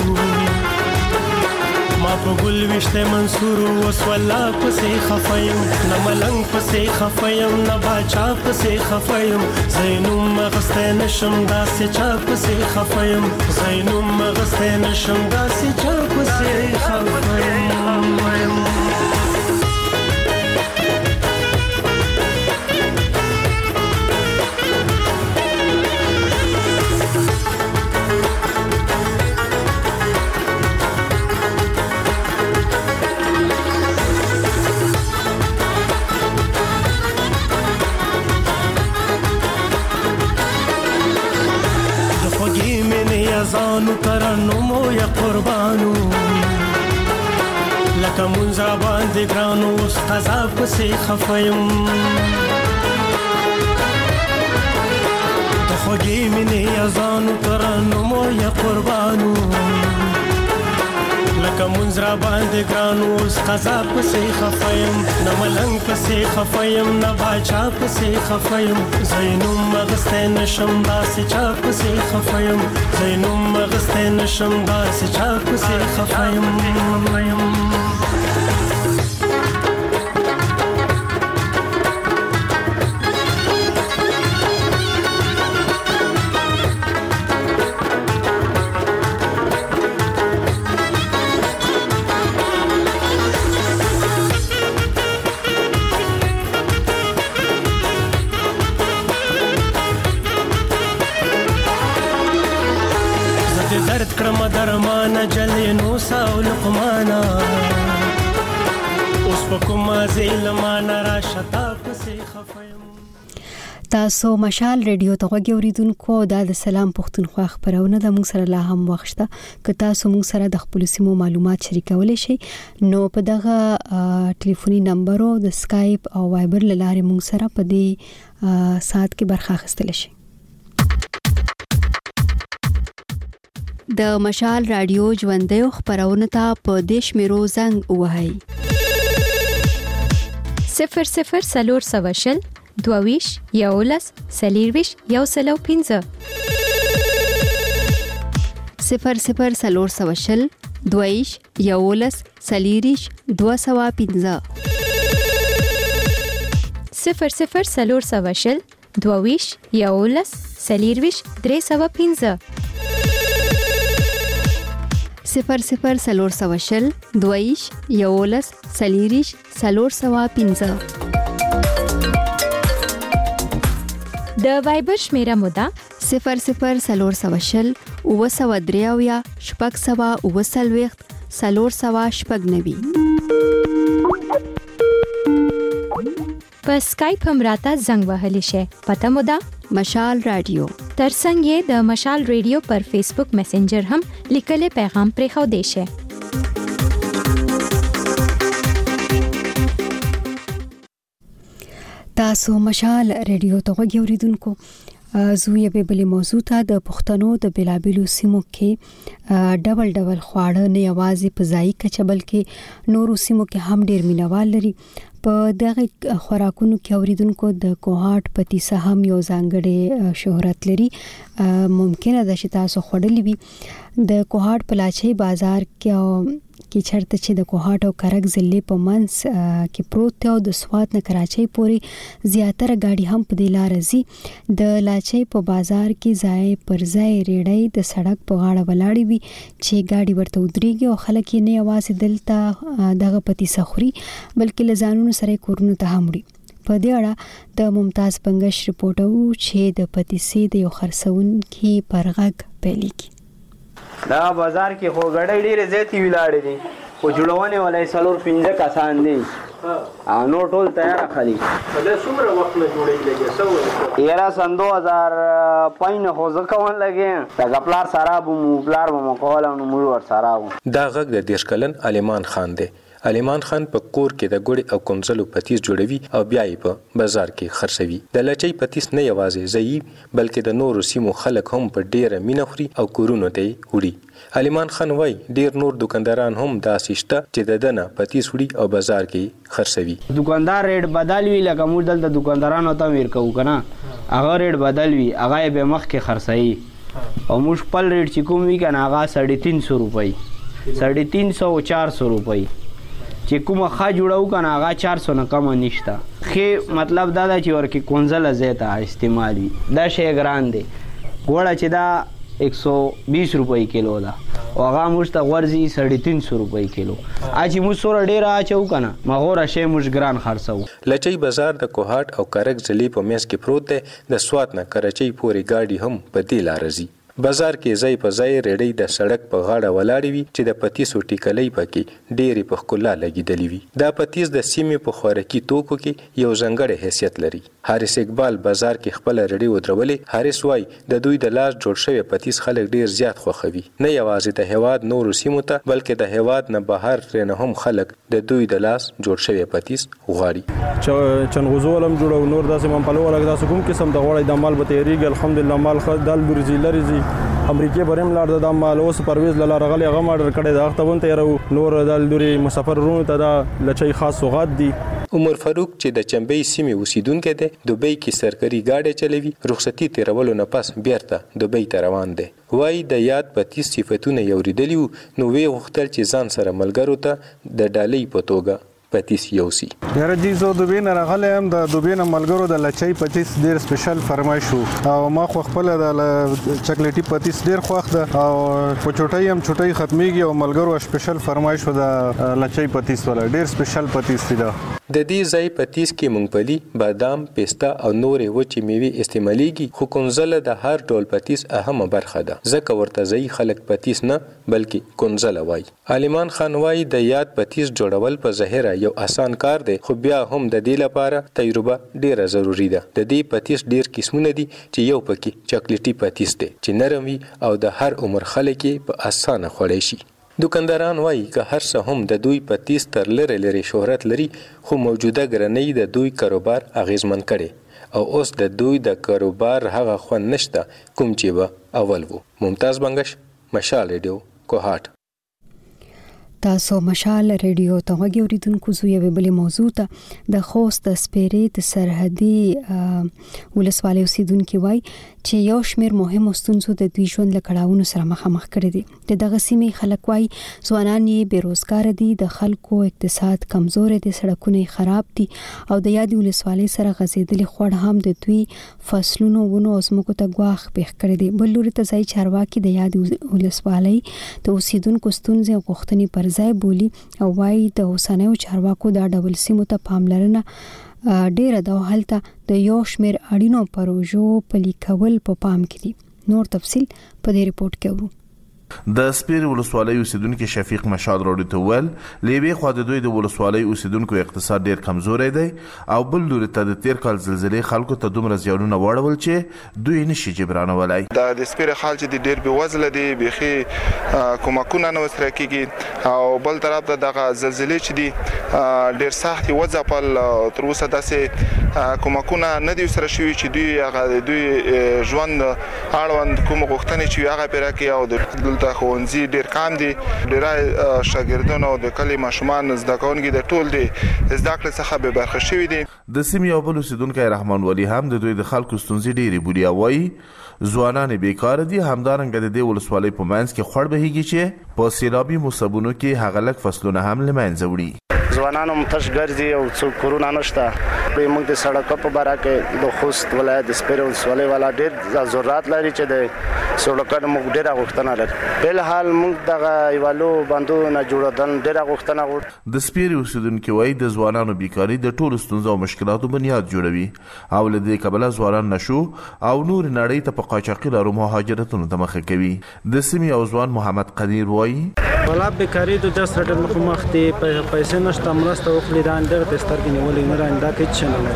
ما په ګل وشته منصور اوس والله پسې خفایم نه ملنګ پسې خفایم نه باچا پسې خفایم زینوم مغسته نشم داسې چا پسې خفایم زینوم مغسته نشم داسې چا پسې خفایم زانو ترنمو یا قربانو لکه منځ را باندې ګرانو اوس قضا پسې خفایم د خوږې مینې یا زانو ترنمو یا قربانو لکه منځ را باندې ګرانو اوس قضا پسې خفایم نه ملنګ پسې خفایم نه باچا پسې خفایم زینوم مغسته نشم داسې چا پسې خفایم زینوم مغسته نشم داسې چا پسې خفایم درد کړم درمانه جلینو ساو لقمانا اوس په کومه زیلمانه را شتا پسې خفایم تاسو مشال ریډیو ته غوږی اوریدونکو دا د سلام پښتونخوا خبرونه د موږ سره لا هم وخته که تاسو موږ سره د خپل سیمو معلومات شریکولی شئ نو په دغه ټلیفوني نمبرو د سکایپ او وایبر لاره موږ سره په دې ساعت کې برخه اخیستل شئ د مشال رادیو ژوندۍ خبرونه ته په دیش میرو زنګ وهاي صفر صفر سلور سواشل دوویش یولس سلیرویش یو سلو پینزه صفر صفر سلور سواشل دوویش یولس سلیریش دو سوا پینزه صفر صفر سلور سواشل دوویش یولس سلیرویش درې سوا پینزه صفر صفر سلور سواشل دویش یولس سلیریش سلور سوا پینزه د وایبر شمیره مودا صفر صفر سلور سواشل او سوا دریاویا شپږ سوا او سلويخت سلور سوا شپږ نوي په سکایپ هم راته زنګ وهلی شي پته مودا مشال رادیو ترڅنګ یې د مشال رادیو پر فیسبوک میسنجر هم لیکلي پیغام پرې خو دی شي تاسو مشال رادیو ته غوږی اوریدونکو زوی به بل موضوع ته د پښتنو د بلابلو سیمو کې ډبل ډبل خواړه نه یوازې په ځای کې بلکې نورو سیمو کې هم ډیر مینوال لري په دغه خوراکونو کې اوریدونکو د کوهاټ پتیسه هم یو ځانګړی شهرت لري ممکنه ده چې تاسو خوړلې وي د کوهاټ پلاچي بازار کې کې چرته چې د کوهاټ او کرک ضلع په منځ کې پروت او د سوات نه کراچۍ پورې زیاتره گاډي هم په دې لار زی د لاچۍ په بازار کې ځای پر ځای ریړۍ د سړک په غاړه ولاړې وي چې گاډي ورته ودرېږي او خلک یې نه یوازې دلته دغه پتیسه خوري بلکې لزانونو سره کورونو ته هم وړي په دې اړه د ممتاز پنګش رپورټ او چې د پتیسې د یو خرڅونکي پرغږ پیلېږي دا بازار کې خو غړې ډېرې زیاتې ولاړې دي خو جوړونه ولای سلور پنځه کسان دي نو ټول تیار خالي دا څومره وخت نه جوړېږي څو یاره سن دو هزار پنځه خو ځکه ون لګي دا غپلار سره بو مو بلار بو کول نو مو ور سره دا غږ د دیش کلن علیمان خان دی علیمان خان په کور کې د ګوړې او کنځلو پتیس جوړوي او بیا یې په بازار کې خرڅوي. د لچۍ پتیس نه یوازې ځایي بلکې د نورو سیمو خلک هم په ډیره مینه خوري او کورونو ته یې وړي. علیمان خان وای ډیر نور دکانداران هم داسې شته چې د دنه پتیس وړي او بازار کې خرڅوي. دکاندار ریټ بدل وی لکه موږ دلته دکاندارانو ته ویر کوو کنه هغه ریټ بدل وی هغه به مخ کې خرڅوي او موږ خپل ریټ چې کوم وی کنه هغه ساڑھے تین سو روپۍ ساڑھے تین سو چار سو روپۍ چې کومه ښه جوړو کنه هغه چار سو نه کم نشته. خې مطلب دا دا چې ورکه کنزله زیاته استعمال وي دا شی ګران دی. ګوړه چې دا एक सौ बीस रुपये किलो दा او هغه موږ ته ورزي ساڑھے تین سو روپۍ کیلو. اجي موږ سره ډیر اچو کنه مغور شی موږ ګران خرڅو. لچۍ بازار د کوهاټ او کرک ځلې په میس کې پروت دی. د سوات نه کراچۍ پورې گاډي هم په دې لار ځي. بازار کې ځای په ځای ریډۍ د سړک په غاړه ولاړې وي چې د پتیسو ټیکلۍ پکې ډېرې په ښکلا لګېدلې وي. دا پتیس د سیمې په خوراکي توکو کې یو ځانګړی حیثیت لري. حارث اقبال بازار کې خپله ریډۍ ودرولې. حارث وایي د دوی د لاس جوړ شوی پتیس خلک ډېر زیات خوښوي. نه یوازې د هیواد نورو سیمو ته بلکې د هیواد نه بهر ترېنه هم خلک د دوی د لاس جوړ شوی پتیس غواړي. چنغوزو ولم جوړو نور داسې منپلو ولګ داسې کوم قسم د غوړی د مال به تیریږي. الحمدلله مال ښه دال برزي لري زی امریکای بریم لار د مال اوس پرویز لاله رغلی هغه ماډر کړی د اخته ونه تیرو نور د لوري مسافر رونو ته دا لچۍ خاص سوغات دي. عمر فاروق چې د چمبۍ سیمې اوسیدونکی دی دوبۍ کې سرکري گاډي چلوي. رخصتي تیرولو نه پس بیرته دوبۍ ته روان دی. وایي د یاد پتیس صفتونه یې اورېدلي وو نو ویې غوښتل چې ځان سره ملګرو ته د ډالۍ په توګه پتیس یوسي. یاره جی زه دوبۍ نه راغلی یم. د دوبۍ نه ملګرو د لچۍ پتیس ډېر سپیشل فرمایش وو او ما خو خپله د چاکلیټي پتیس ډېر خوښ ده او په چوټۍ هم چوټۍ ختمیږي او ملګرو سپیشل فرمایش وو د لچۍ پتیس والا ډېر سپیشل پتیس دی. دا د دې ځای پتیس کې مونګفلي بادام پسته او نورې وچې میوې استعمالیږي. خو کنځله د هر ډول پتیس اهمه برخه ده ځکه ورته ځایي خلک پتیس نه بلکې کنځله وایي. علیمان خان وایي د یاد پتیس جوړول په ظاهره یو آسان کار دی خو بیا هم د دې لپاره تجربه ډیره ضروری ده. د دې پتیس ډیر قسمونه دي چې یو پکې چاکلیټي پتیس دی چې نرم وي او د هر عمر خلک په اسانه خوړی شي. دکانداران وایي که هر څه هم د دوی پتیس تر لرې لرې شهرت لري خو موجوده ګرانۍ د دوی کاروبار اغیزمن کړي او اوس د دوی د کاروبار هغه خوند نشته کوم چې به اول وو. ممتاز بنگش، مشال ریډیو، کوهاټ. تاسو مشال ریډیو ته غوږی اوریدونکو زو یو بل موضوع ته د خوست د سپیریت سرحدي ولسوالۍ اوسیدونکو وای چې یو شمیر مهم ستونزو د دوی ژوند له کړهونو سره مخامخ کړي دي. د دغه سیمې خلک وای ځوانان یې بیروزګار دي، د خلکو اقتصاد کمزور دي، سړکونه خراب دي او د یادې ولسوالۍ سره غزیدلي خوړ هم د دوی فصلونو ونو او زموږ ته غواخ پېښ کړي دي. بل لوري ته ځای چارواکي د یادې ولسوالۍ د اوسیدونکو ستونزې او غوښتنې پر ځای بولی او وای د اوسنیو چارواکو دا ډول سیمو ته پاملرنه ډیره د هلته د یو شمیر اړینو پروژو پلي کول په پام کې دي. نور تفصیل په دې ریپورت کې ورو. د سپیر ولسوالۍ اوسیدونکو شفیق مشال راډیو ته ویل لیوی خو د دوی د ولسوالۍ اوسیدونکو اقتصاد ډیر کمزوري دی او بل لوري ته د تیر کال زلزلې خلکو ته دومره زیانونه واړول چې دوی نشي جبرانولای. د سپیر خال چې ډیر به وزله دي بيخي کومکونه نه وسره کیږي او بل طرف ته دغه زلزلې چې دي ډیر سخت وځپل تر اوسه داسې کومکونه نه دي سره شوي چې دوی هغه دوی ژوند اړوند کوم غوښتنې چې هغه پیراکي او د د ښوونځي ډیر کم دي. ډیر شاګردان او د کلی ماشومان زده کوونکي د ټول دي زده کړې څخه به برخه شوي دي. د سیمې یو بل اوسیدونکی رحمان ولی هم د دوی د خلکو ستونزې ډېرې بولي او وایي ځوانان بیکاره دي. همدارنګه د دې ولسوالۍ په منځ کې خوړ بهیږي چې په سیلابي مصابونو کې هغه لږ فصلونه هم له منځه وړي. ځوانان هم تش ګرځي او څوک کورونه نشته. موږ د سړکو په باره کې د خوست ولایت د سپیر ولسوالۍ والا ډېر ضرورت لري چې د سړکونو موږ ډېره غوښتنه لري. بلحال موږ دغه یوالو بندونه جوړېدل ډېره غوښتنه غواړو. د سپیر اوسیدونکو وایي د ځوانانو بیکاري د ټولو ستونزو او مشکلاتو بنیاد جوړوي او له دې کبله ځوانان نشو او نور نړۍ ته په قاچاقي لارو مهاجرتونو ته مخه کوي. د سیمې او ځوان محمد قدیر وایي ولا بیکاری د داس رټل مخ مخ ته پیسې نشته مرسته وکړي دا اندر د سترګې نیولې نه راندا کې چنه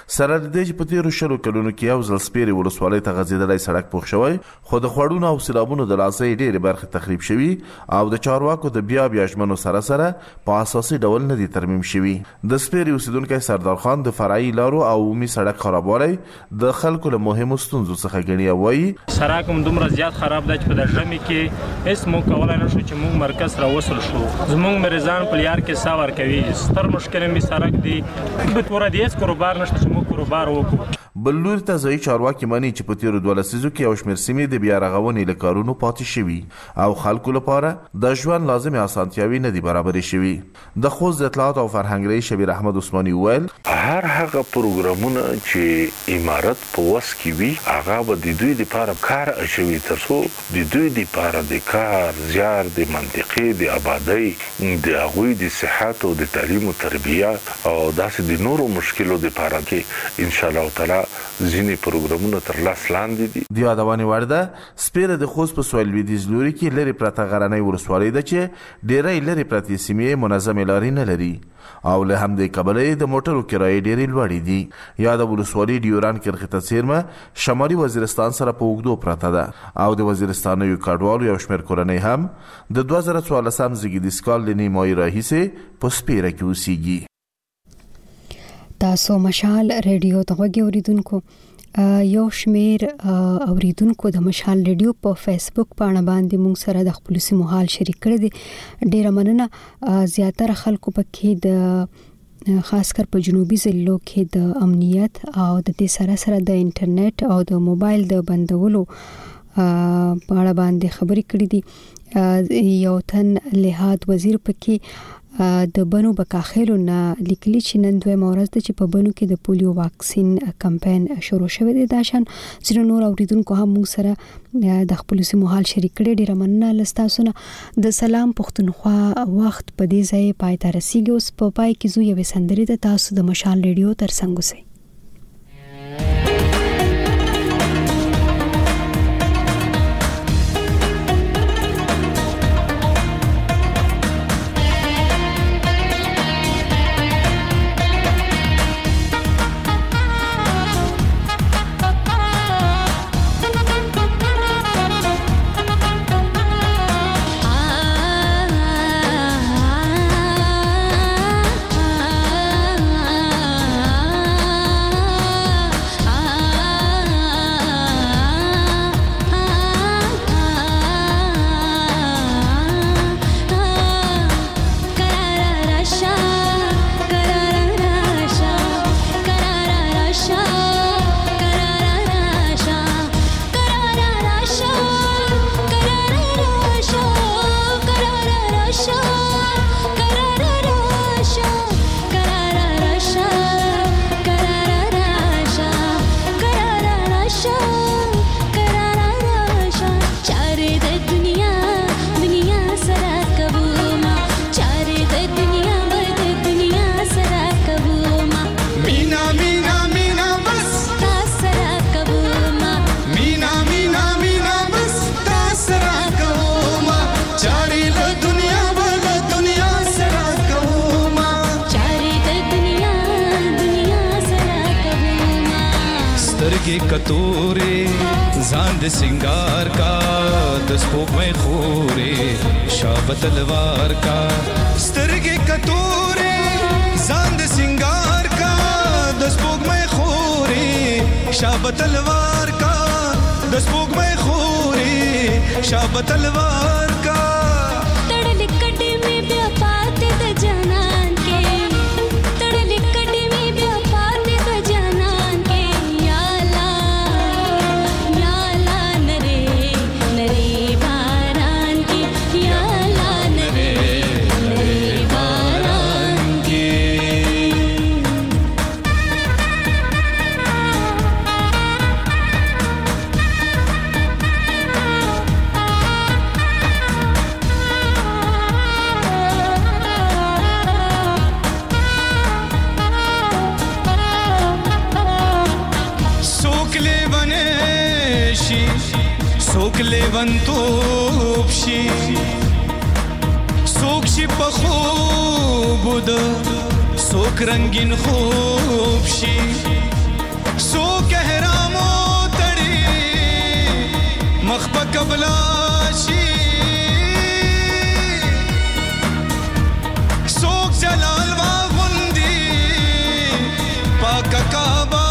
سره د دې چې په تیرو شلو کلونو کې یو ځل سپیرې ولسوالۍ ته غځېدلی سړک پوخ شوی، خو د خوړونو او سیلابونو د لاسه یې ډېرې برخې تخریب شوي او د چارواکو د بیا بیا ژمنو سره سره په اساسي ډول نه دي ترمیم شوي. د سپیرې اوسیدونکی سردار خان د فرعي لارو او عمومي سړک خرابوالی د خلکو له مهمو ستونزو څخه ګڼي او وایي سړک هم دومره زیات خراب دی چې په د ژمي کې هېڅ موږ کولی نه شو چې موږ مرکز راوصل شو. زموږ مریضان په لیار کې ساه ورکوي. ستر مشکل مې سړک دی، په توره دی هېڅ کاروبار نشته چې موږ کاروبار وکړو. بل لوري ته ځایي چارواکي مني چې په تیرو دوه لسیزو کې یو شمېر سیمې د بیا رغونې له کارونو پاتې شوي او خلکو لپاره د ژوند لازمې اسانتیاوې نه دي برابرې شوي. د خوست د اطلاعات او فرهنګ رئیس شبیر احمد عثماني وویل هر هغه پروګرامونه چې امارت په وس کې وي هغه به د دوی لپاره کار اچوي تر څو د دوی لپاره د کار زیار د منطقې د آبادۍ د هغوی د صحت او د تعلیم او تربیه او داسې د نورو مشکلو لپاره کې ان شاء الله تعالی ځینې پروګرامونه تر لاس لاندې دي. د یادونې وړ ده سپیره د خوست په سویل لویدیځ لوري کې لرې پرته غرنۍ ولسوالۍ ده چې ډېری لرې پرتې سیمې منظمې لارې نه لري او له همدې کبله د موټرو کرایې ډېرې لوړې دي. یاده ولسوالي ډیوران کرښې ته څیرمه شمالي وزیرستان سره په اوږدو پرته ده او د وزیرستانیو کډوالو یو شمېر کورنۍ هم د دوه زره څوارلسم زیږدیز کال له نیمایي راهیسې په سپیره کې اوسیږي. تاسو مشال ریډیو ته غوږی اوریدونکو، یو شمیر اوریدونکو د مشال ریډیو په فیسبوک پاڼه باندې موږ سره د خپل سیمو حال شریک کړی دی. ډیره مننه. زیاتره خلکو پکې د خاص کر په جنوبي ضلعو کې د امنیت او د دې سره سره د انټرنیټ او د موبایل د بندولو په اړه باندې خبرې کړې دي. یو تن لحاد وزیر پکې د بنو بکاخیلو نه لیکلي چې نن دویمه ورځ ده چې په بنو کې د پولیو واکسین کمپاین شروع شوی دی. دا شان ځینو نور اوریدونکو هم موږ سره د خپلو سیمو حال شریک کړی. ډېره مننه له ستاسو نه. د سلام پښتونخوا وخت په دې ځای پای ته رسیږي. اوس په پای کې زو یوې سندرې ده. تاسو د مشال ریډیو تر څنګ اوسئ. کتورې ځان د سنگار کا د سپوږمۍ خورې شابه تلوار کا سترګې کتورې ځان د سنگار کا د سپوږمۍ خورې شابه تلوار کا د سپوږمۍ خورې شابه تلوار کا تړلې کډې مې بیا پاتې د جانان کې تړلې کډې مې بیا پاتې د جانان کې څوک لیونتوب شي څوک شي په خوب د څوک رنگین خوب شي کعبه